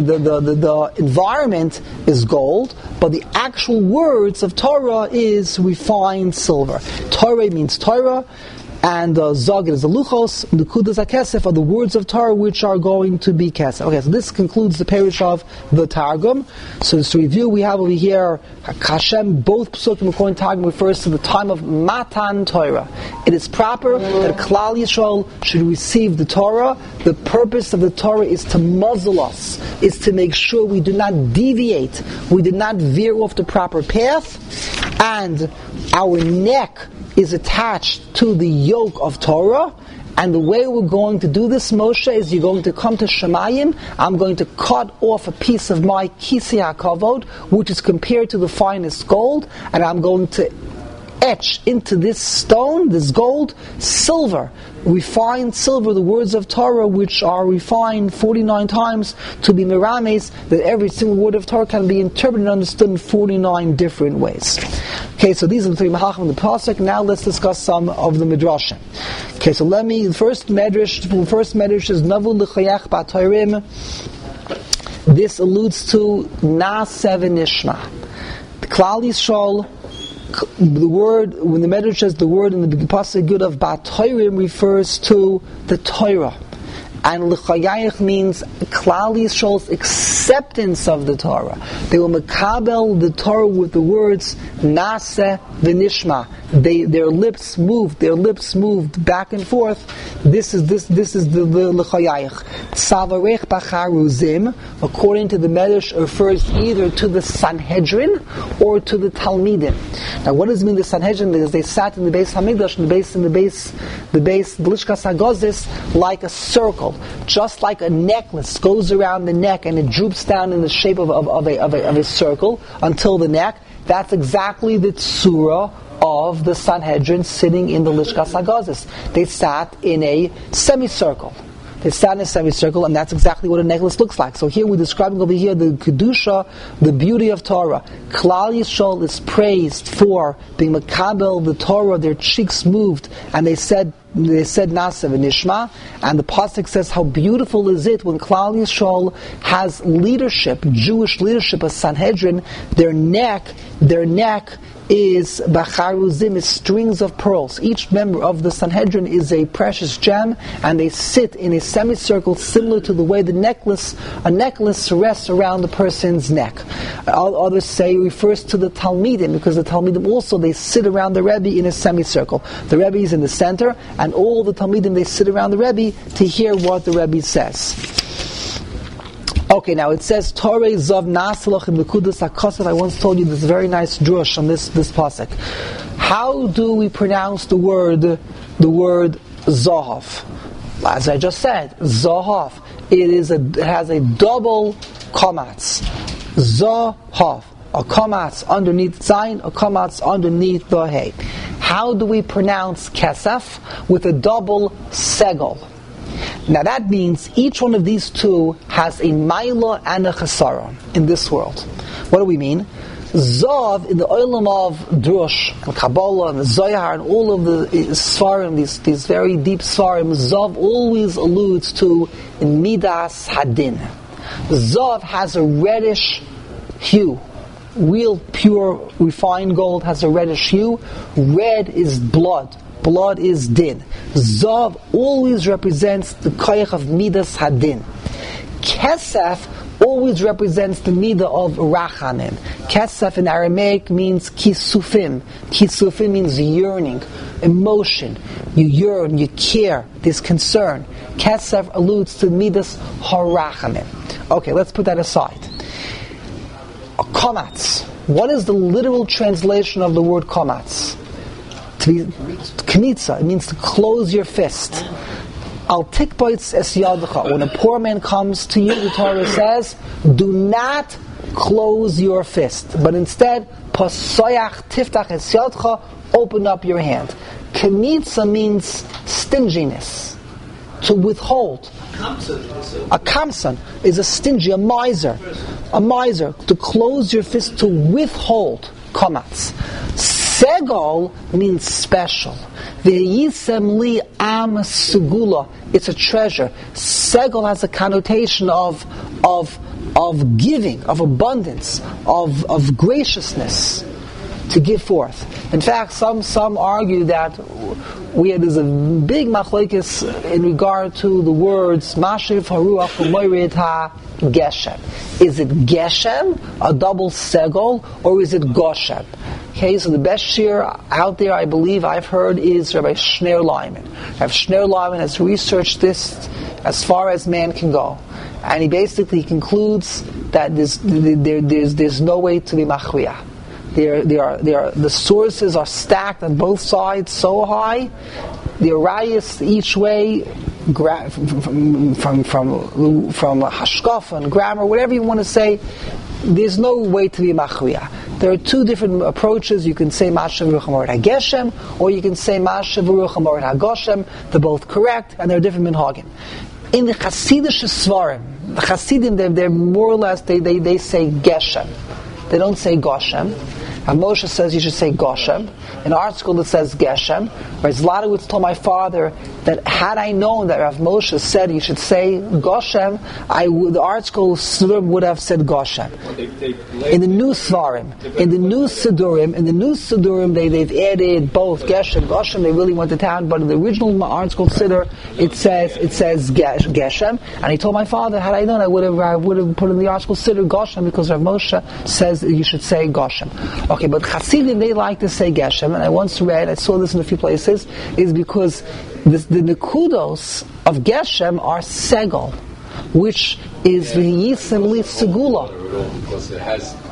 environment is gold, but the actual words of Torah is refined silver. Torah means Torah, and Zog is the Luchos, Nekudas HaKesef are the words of Torah which are going to be Kesef. Okay, so this concludes the parish of the Targum. So to review, we have over here, Hashem, both Psukim according to Targum refers to the time of Matan Torah. It is proper that Klal Yisrael should receive the Torah. The purpose of the Torah is to muzzle us, is to make sure we do not deviate, we do not veer off the proper path, and our neck is attached to the yoke of Torah. And the way we're going to do this, Moshe, is you're going to come to Shemayim. I'm going to cut off a piece of my Kisei HaKavod, which is compared to the finest gold, and I'm going to etch into this stone, this gold, silver, refined silver, the words of Torah, which are refined 49 times to be mirames, that every single word of Torah can be interpreted and understood in 49 different ways. Okay, so these are the 3 Mahachim of the Pasuk. Now let's discuss some of the Midrashim. Okay, so the first Medrash is Navu L'chayach B'Tayrim. This alludes to Na'aseh V'Nishma. The Klal Yisrael, the word, when the Medrash says the word in the Pasuk good of B'Tayrim refers to the Torah. And L'chayayich means Klal Yisrael's acceptance of the Torah. They will makabel the Torah with the words Na'aseh V'Nishma. Their lips moved back and forth. This is the L'chayayich. Tzavarech B'Charuzim, according to the Medrash, refers either to the Sanhedrin or to the Talmidim. Now, what does it mean the Sanhedrin? Because they sat in the base Hamikdash, the base Lishkas HaGozis, like a circle, just like a necklace goes around the neck and it droops down in the shape of a circle until the neck. That's exactly the tzura of the Sanhedrin sitting in the Lishkas HaGozis. They sat in a semicircle. They stand in a semicircle, and that's exactly what a necklace looks like. So here we're describing over here the Kedusha, the beauty of Torah. Klal Yisrael is praised for being Makabel, the Torah, their cheeks moved, and they said Nasa v'nishma, and the pasuk says how beautiful is it when Klal Yisrael has leadership, Jewish leadership, a Sanhedrin. Their neck is bacharuzim, is strings of pearls. Each member of the Sanhedrin is a precious gem, and they sit in a semicircle similar to the way a necklace rests around the person's neck. Others say it refers to the Talmidim, because the Talmidim also, they sit around the Rebbe in a semicircle. The Rebbe is in the center, and all the Talmidim, they sit around the Rebbe to hear what the Rebbe says. Okay, now it says Torah Zav Nasalach in Lekudas HaKosef. I once told you this very nice drush on this pasuk. How do we pronounce the word Zahav? As I just said, Zahav. It has a double komatz. Zahav. A komatz underneath Zayin, a komatz underneath the Hey. How do we pronounce Kesef? With a double segel. Now that means each one of these two has a Maila and a Chesara in this world. What do we mean? Zav, in the Olam of Drush, and Kabbalah, and the Zohar, and all of the Svarim, these very deep Svarim, Zav always alludes to Midas Hadin. Zav has a reddish hue. Real, pure, refined gold has a reddish hue. Red is blood. Blood is din. Zav always represents the koyach of Midas Hadin. Kesef always represents the midah of Rachanim. Kesef in Aramaic means kisufim. Kisufim means yearning, emotion. You yearn, you care, there's concern. Kesef alludes to Midas Harachanim. Okay, let's put that aside. A komatz. What is the literal translation of the word komatz? Knitza, it means to close your fist. Al tikboitz es yadcha. When a poor man comes to you, the Torah says, do not close your fist, but instead, pasoyach tiftach es yadcha, open up your hand. Knitza means stinginess, to withhold. A kamsan is a stingy, a miser. A miser, to close your fist, to withhold. Komatz. Segol means special. Ve'yisem li am segula. It's a treasure. Segol has a connotation of giving, of abundance, of graciousness to give forth. In fact, some argue that there's a big machlokes in regard to the words Mashiv Haruach U'Moirid Ha Geshem. Is it Geshem, a double segol, or is it Goshem? Okay, so the best shir out there, I believe, I've heard, is Rabbi Shner Lyman. Rabbi Shner Lyman has researched this as far as man can go, and he basically concludes that there's no way to be machriah. The sources are stacked on both sides so high. The arayas each way, from hashkaf and grammar, whatever you want to say, there's no way to be machriah. There are two different approaches. You can say Mashav Ruach Hamorid HaGeshem, or you can say Mashav Ruach Hamorid HaGoshem. They're both correct, and they're different minhagim. In the Hasidic Svarim, the Hasidim, they're more or less, they say Geshem. They don't say Goshem. And Moshe says you should say Goshem. In our school it says Geshem. Whereas Zlotowitz told my father that had I known that Rav Moshe said you should say Goshem, the art school Siddurim would have said Goshem. In the new Svarim, in the new Siddurim, they've added both Geshem, Goshem. They really went to town. But in the original art school Siddur, it says Geshem. And he told my father, had I known, I would have put in the art school Siddur Goshem, because Rav Moshe says you should say Goshem. Okay, but Hasidim, they like to say Geshem, and I saw this in a few places, is because the nekudos of Geshem are Segol, which is the Yisem Li Segula. Because it has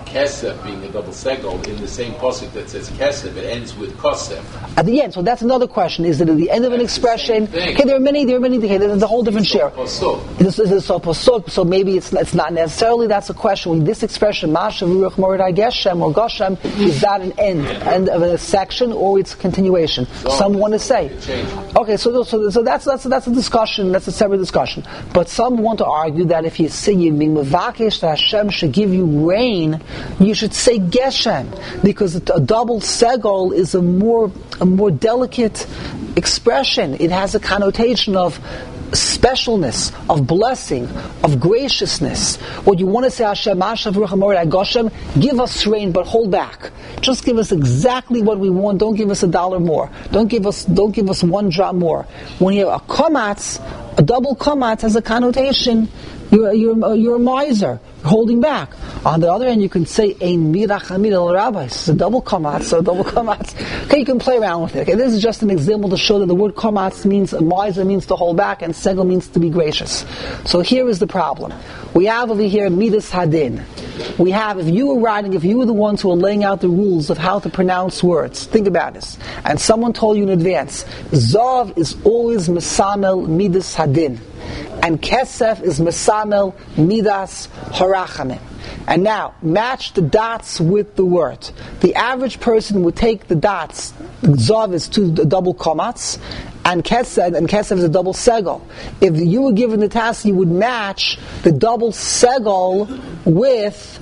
kesef being a double segol in the same pasuk that says kesef, it ends with kosef. At the end, so that's another question. Is it at the end of an expression? Okay, there are many. Okay, there's a whole different share. This is so pasuk. So maybe it's not necessarily. That's a question. When this expression Mashav Ruach Moradai Geshem or Goshem, is that an end of a section or it's a continuation? Some want to say. Okay, so that's a discussion. That's a separate discussion. But some want to argue that if you say you mean Mavakesh that Hashem should give you rain, you should say Geshem, because a double segol is a more delicate expression. It has a connotation of specialness, of blessing, of graciousness. What you want to say, Hashem, Goshem, give us rain, but hold back. Just give us exactly what we want. Don't give us $1 more. Don't give us 1 drop more. When you have a komatz, a double komatz has a connotation. You're a miser. You're holding back. On the other hand, you can say ein mirachamid el rabbis. It's a double komatz. Okay, you can play around with it. Okay, this is just an example to show that the word komatz means a miser means to hold back, and segel means to be gracious. So here is the problem. We have over here midas hadin. We have, if you were the ones who are laying out the rules of how to pronounce words, think about this, and someone told you in advance, Zav is always mesamel midas hadin, and kesef is mesamel midas harachamim. And now, match the dots with the word. The average person would take the dots, Zav is 2 double komatz, and kesef is a double segol. If you were given the task, you would match the double segol with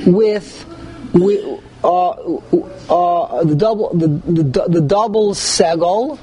the double segol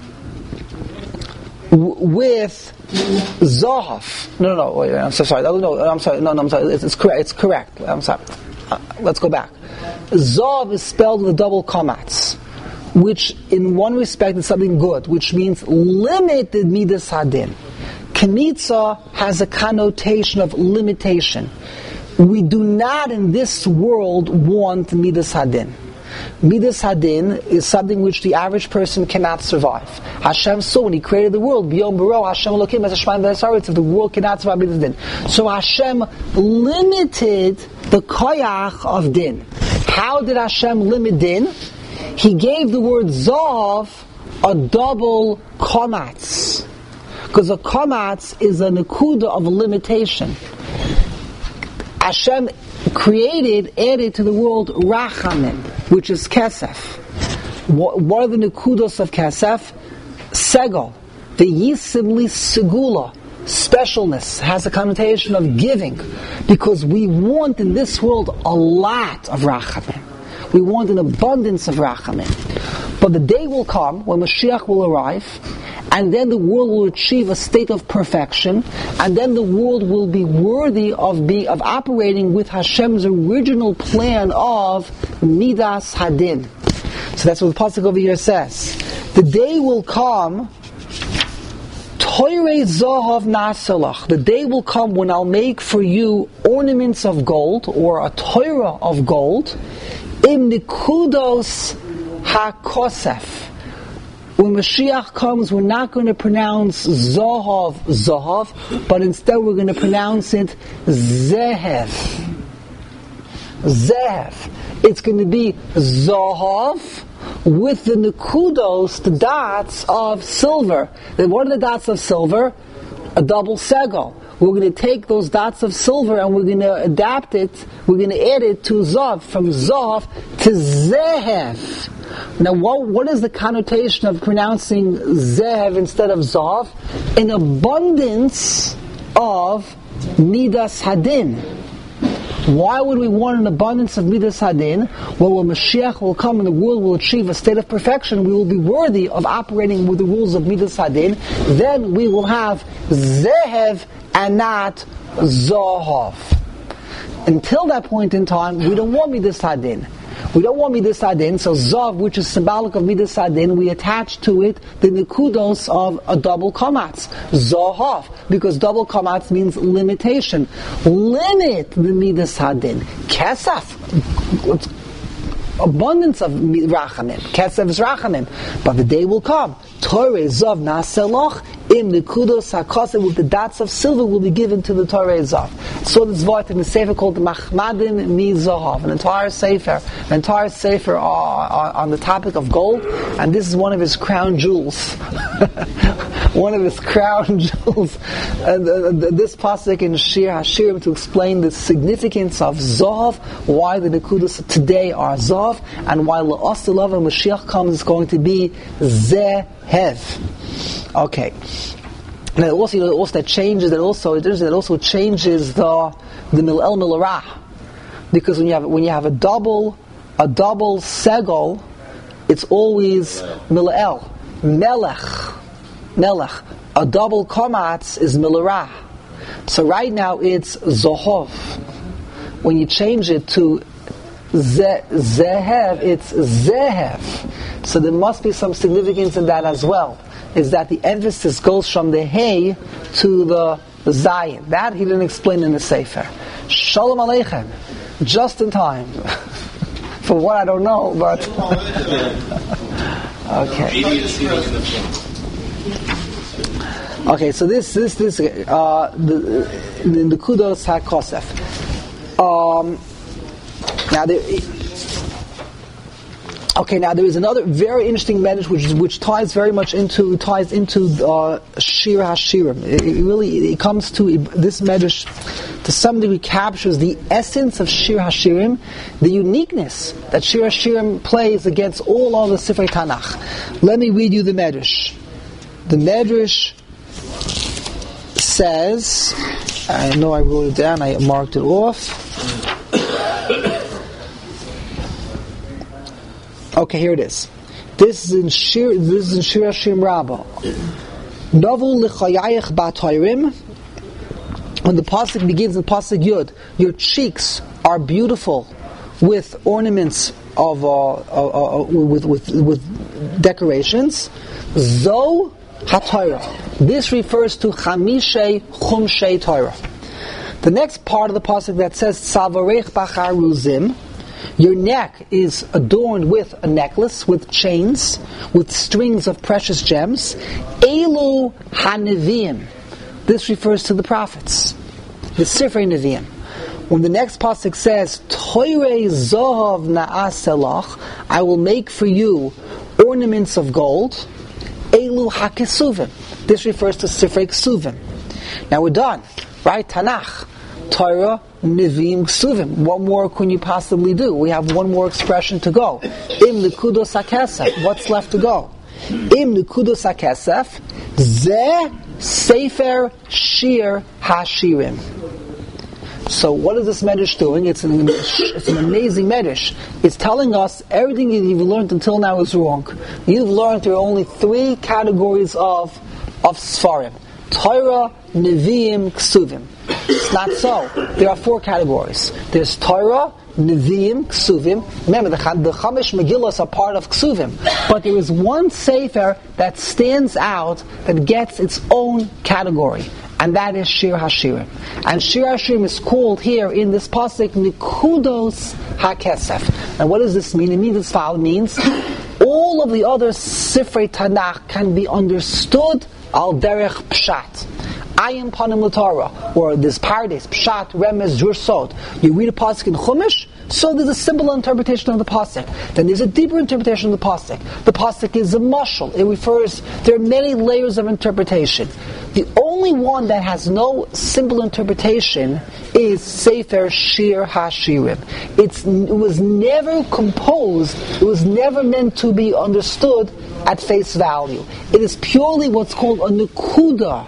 with Zahav. No, wait, I'm so sorry. I'm sorry. It's correct. It's correct. I'm sorry. Let's go back. Zahav is spelled with a double komatz, which in one respect is something good, which means limited midas hadin. Kemitza has a connotation of limitation. We do not in this world want midas hadin. Midas hadin is something which the average person cannot survive. Hashem saw when He created the world, B'yom Baro, Hashem Elokim as a Shemaim v'Esaretz, if the world cannot survive midas hadin. So Hashem limited the koyach of din. How did Hashem limit din? He gave the word Zav a double komatz. Because a komatz is a nekuda of a limitation. Hashem added to the world rachamim, which is kesef. What are the nekudos of kesef? Segol. The yisimli segula, specialness, has a connotation of giving. Because we want in this world a lot of rachamim. We want an abundance of rachamim. But the day will come when Mashiach will arrive, and then the world will achieve a state of perfection, and then the world will be worthy of operating with Hashem's original plan of midas hadin. So that's what the pasuk over here says. The day will come, Toirei Zahav Nasalach. The day will come when I'll make for you ornaments of gold, or a Torah of gold, im nikudos hakosef. When Mashiach comes, we're not going to pronounce Zahav, but instead we're going to pronounce it Zehev. It's going to be Zahav with the nekudos, the dots of silver. Then what are the dots of silver? A double segol. We're going to take those dots of silver and we're going to adapt it, we're going to add it to Zav, from Zav to Zehev. Now what is the connotation of pronouncing Zehev instead of Zav? An abundance of Midas Hadin. Why would we want an abundance of Midas Hadin? Well, when Mashiach will come and the world will achieve a state of perfection, we will be worthy of operating with the rules of Midas Hadin. Then we will have Zehev and not Zahav. Until that point in time, we don't want Midas Hadin. We don't want Midas Hadin, so Zav, which is symbolic of Midas Hadin, we attach to it the nekudos of a double komatz, Zahav, because double komatz means limitation. Limit the Midas Hadin. Kesef, abundance of rachamim. Kesef is rachamim. But the day will come. Torah Zav Naseloch In the kudos hakosef, with the dots of silver, will be given to the Torah Zav. So this vort in the sefer called the Machmadim Mi Zahav, an entire sefer on the topic of gold, and this is one of his crown jewels. One of his crown jewels. And this pasuk in Shir Hashirim to explain the significance of Zahav, why the Nekudas today are Zahav, and why La'asilav and Mashiach comes is going to be Zehev. Okay. And also that changes. That also changes the mil'el mil'arah, because when you have a double segol, it's always mil'el melech. A double komatz is mil'arah. So right now it's zohov. When you change it to zehev, it's zehev. So there must be some significance in that as well. Is that the emphasis goes from the hay to the zayin. That he didn't explain in the sefer. Shalom aleichem. Just in time. For what I don't know, but okay. Okay, so this the kudos hakosef. Now there is another very interesting medrash which ties very much into Shir Hashirim. It comes to this medrash to some degree captures the essence of Shir Hashirim, the uniqueness that Shir Hashirim plays against all other Sifrei Tanakh. Let me read you the medrash. The medrash says, I know I wrote it down, I marked it off. Okay, here it is. This is in Shir Hashirim Rabbah. Novu l'chayayich b'tayrim. When the pasuk begins in pasuk Yud, your cheeks are beautiful with ornaments of with decorations. Zo haTorah. This refers to chamishei chumshei Torah. The next part of the pasuk that says Savarech b'charuzim. Your neck is adorned with a necklace, with chains, with strings of precious gems. Elu HaNeviim. This refers to the prophets, the Sifrei Neviim. When the next pasuk says, Toirei Zohav Na'aselach, I will make for you ornaments of gold. Elu HaKesuvim. This refers to Sifrei Ksuvim. Now we're done, right? Tanakh. Torah, Nevi'im, Ksuvim. What more can you possibly do? We have one more expression to go. Im Nekudos HaKesef. What's left to go? Im Nekudos HaKesef. Ze Sefer Shir Hashirim. So what is this medrash doing? It's an amazing medrash. It's telling us everything you've learned until now is wrong. You've learned there are only 3 categories of Sfarim. Torah, Nevi'im, Ksuvim. It's not so. There are 4 categories. There's Torah, Nevi'im, Ksuvim. Remember, the Chamish Megillos are part of Ksuvim. But there is one Sefer that stands out, that gets its own category. And that is Shir Hashirim. And Shir Hashirim is called here in this pasuk Nekudos HaKesef. And what does this mean? It means all of the other Sifrei Tanakh can be understood al derech pshat. Ayin panim l'Torah, or this paradise, pshat, remez, jursot. You read a pasuk in Chumash, so there's a simple interpretation of the pasuk. Then there's a deeper interpretation of the pasuk. The pasuk is a mashal. It refers. There are many layers of interpretation. The only one that has no simple interpretation is Sefer Shir Hashirim. It was never composed. It was never meant to be understood at face value. It is purely what's called a nekuda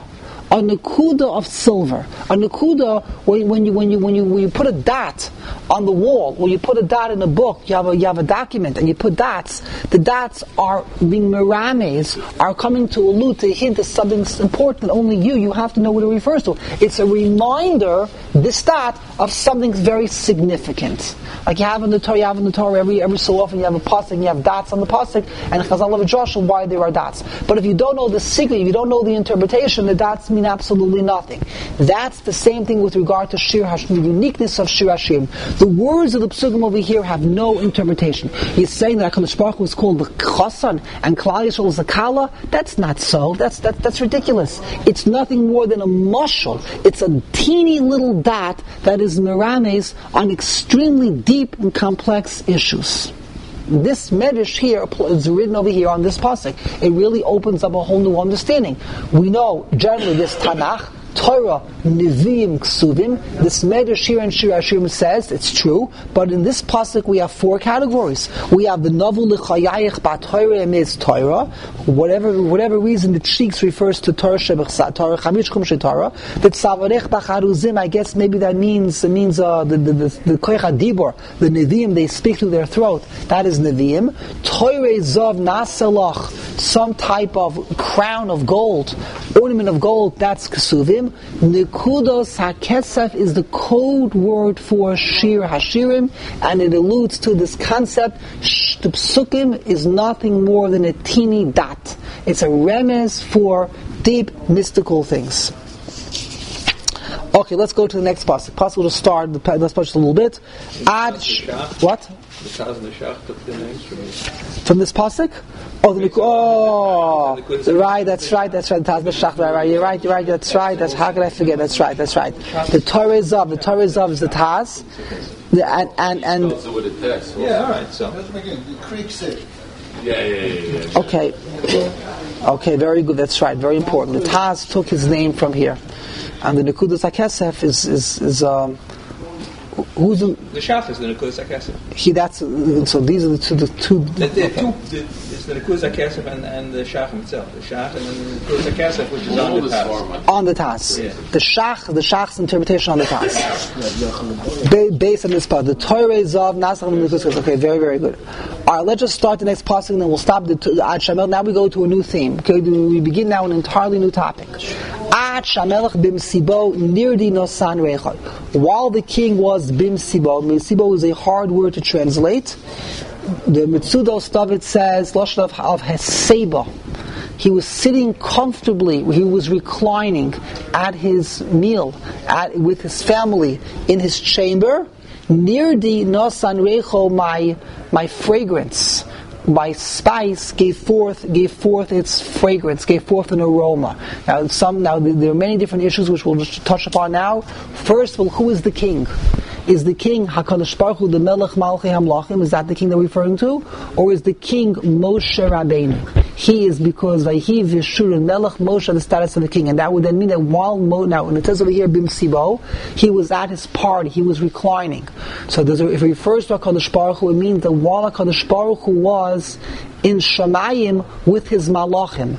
of silver. A nekuda, when you put a dot on the wall, or you put a dot in a book, you have a document, and you put dots. The dots are being merames, are coming to allude, to hint at something important that only you have to know what it refers to. It's a reminder, this dot, of something very significant. Like you have in the Torah, every so often you have a pasuk, and you have dots on the pasuk, and Chazal have a drasha why there are dots. But if you don't know the secret, if you don't know the interpretation, the dots mean mean absolutely nothing. That's the same thing with regard to Shir Hashir, the uniqueness of Shir Hashirim. The words of the Psukim over here have no interpretation. He's saying that HaKadosh Baruch Hu is called the Chasan and Klal Yisrael is the Kala. That's not so. That's ridiculous. It's nothing more than a mushal. It's a teeny little dot that is merames on extremely deep and complex issues. This medrash here is written over here on this pasuk. It really opens up a whole new understanding. We know generally this Tanakh, Torah, Nevi'im, Ksuvim. This medrash here in Shir Hashirim says it's true, but in this pasuk we have 4 categories. We have the Navu L'chayayich B'Torah Emiz Torah. Whatever reason the cheeks refers to Torah Shebechsa Torah Chamish Kum Shetorah. The Tzavarech B'Charuzim, I guess maybe that means the Koich HaDibor, the Nevi'im, they speak through their throat. That is Nevi'im. Torah Zav Naselach, some type of crown of gold, ornament of gold. That's Ksuvim. Nekudos HaKesef is the code word for Shir Hashirim, and it alludes to this concept. The Psukim is nothing more than a teeny dot. It's a remez for deep mystical things. Okay, let's go to the next pasuk. Pasuk will just start. Let's push a little bit. What? From this pasuk? Right. That's right. Taz b'shach. Right. You're right. That's right. How can I forget? That's right. The Torah is of. The Taz. And. Yeah. All right. So. The creek city. Yeah. Okay. Very good. That's right. Very important. The Taz took his name from here, and the Nekudas HaKesef is who's the Shach is the Nekudas HaKesef. So these are the two. It's the Nekudas HaKesef and the Shach himself. The Shach and then the Nekudas HaKesef, which is on the Taz. On the Taz. Yeah. The Shach's interpretation on the Taz. Based on this part. The Torah is of Nasach and Nekudas HaKesef. Okay, very, very good. Alright, let's just start the next pasuk and then we'll stop the Ad Shamel. Now we go to a new theme. Okay, we begin now an entirely new topic. Ad Shamelech bimsibo nirdi nosan reichai. While the king was bimsibo is a hard word to translate. The Mitzudos David says, Lashon of Heseba. He was sitting comfortably, he was reclining at his meal, with his family, in his chamber. Nirdi nosan reicho, my fragrance, my spice gave forth its fragrance, gave forth an aroma. Now there are many different issues which we'll just touch upon now. First of all, who is the king? Is the king HaKadosh Baruch Hu, the Melech Malchei HaMlachim? Is that the king that we're referring to? Or is the king Moshe Rabbeinu? He is because Vayhi V'Shur Melech Moshe, the status of the king. And that would then mean that while now, when it says over here Bimsibo, he was at his party, he was reclining. So if it refers to HaKadosh Baruch Hu, it means that while HaKadosh Baruch Hu was in Shamayim with his Malachim,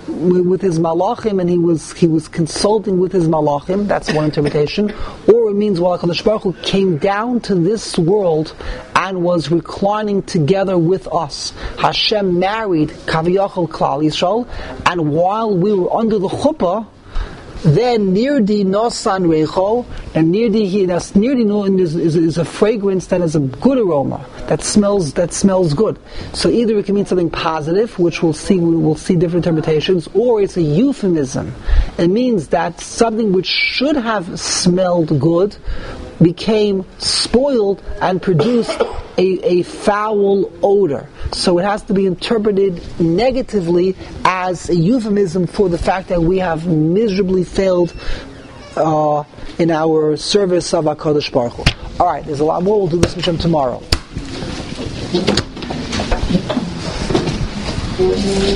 and he was consulting with his malachim. That's one interpretation. Or it means while HaKadosh Baruch Hu came down to this world and was reclining together with us. Hashem married Kaviyachol Klal Yisrael, and while we were under the chuppah, then nirdi nosan reicho, and nirdi is a fragrance that has a good aroma, that smells good. So either it can mean something positive, which we'll see different interpretations, or it's a euphemism. It means that something which should have smelled good became spoiled and produced a foul odor. So it has to be interpreted negatively as a euphemism for the fact that we have miserably failed in our service of HaKadosh Baruch Hu. Alright, there's a lot more. We'll do this Misham tomorrow.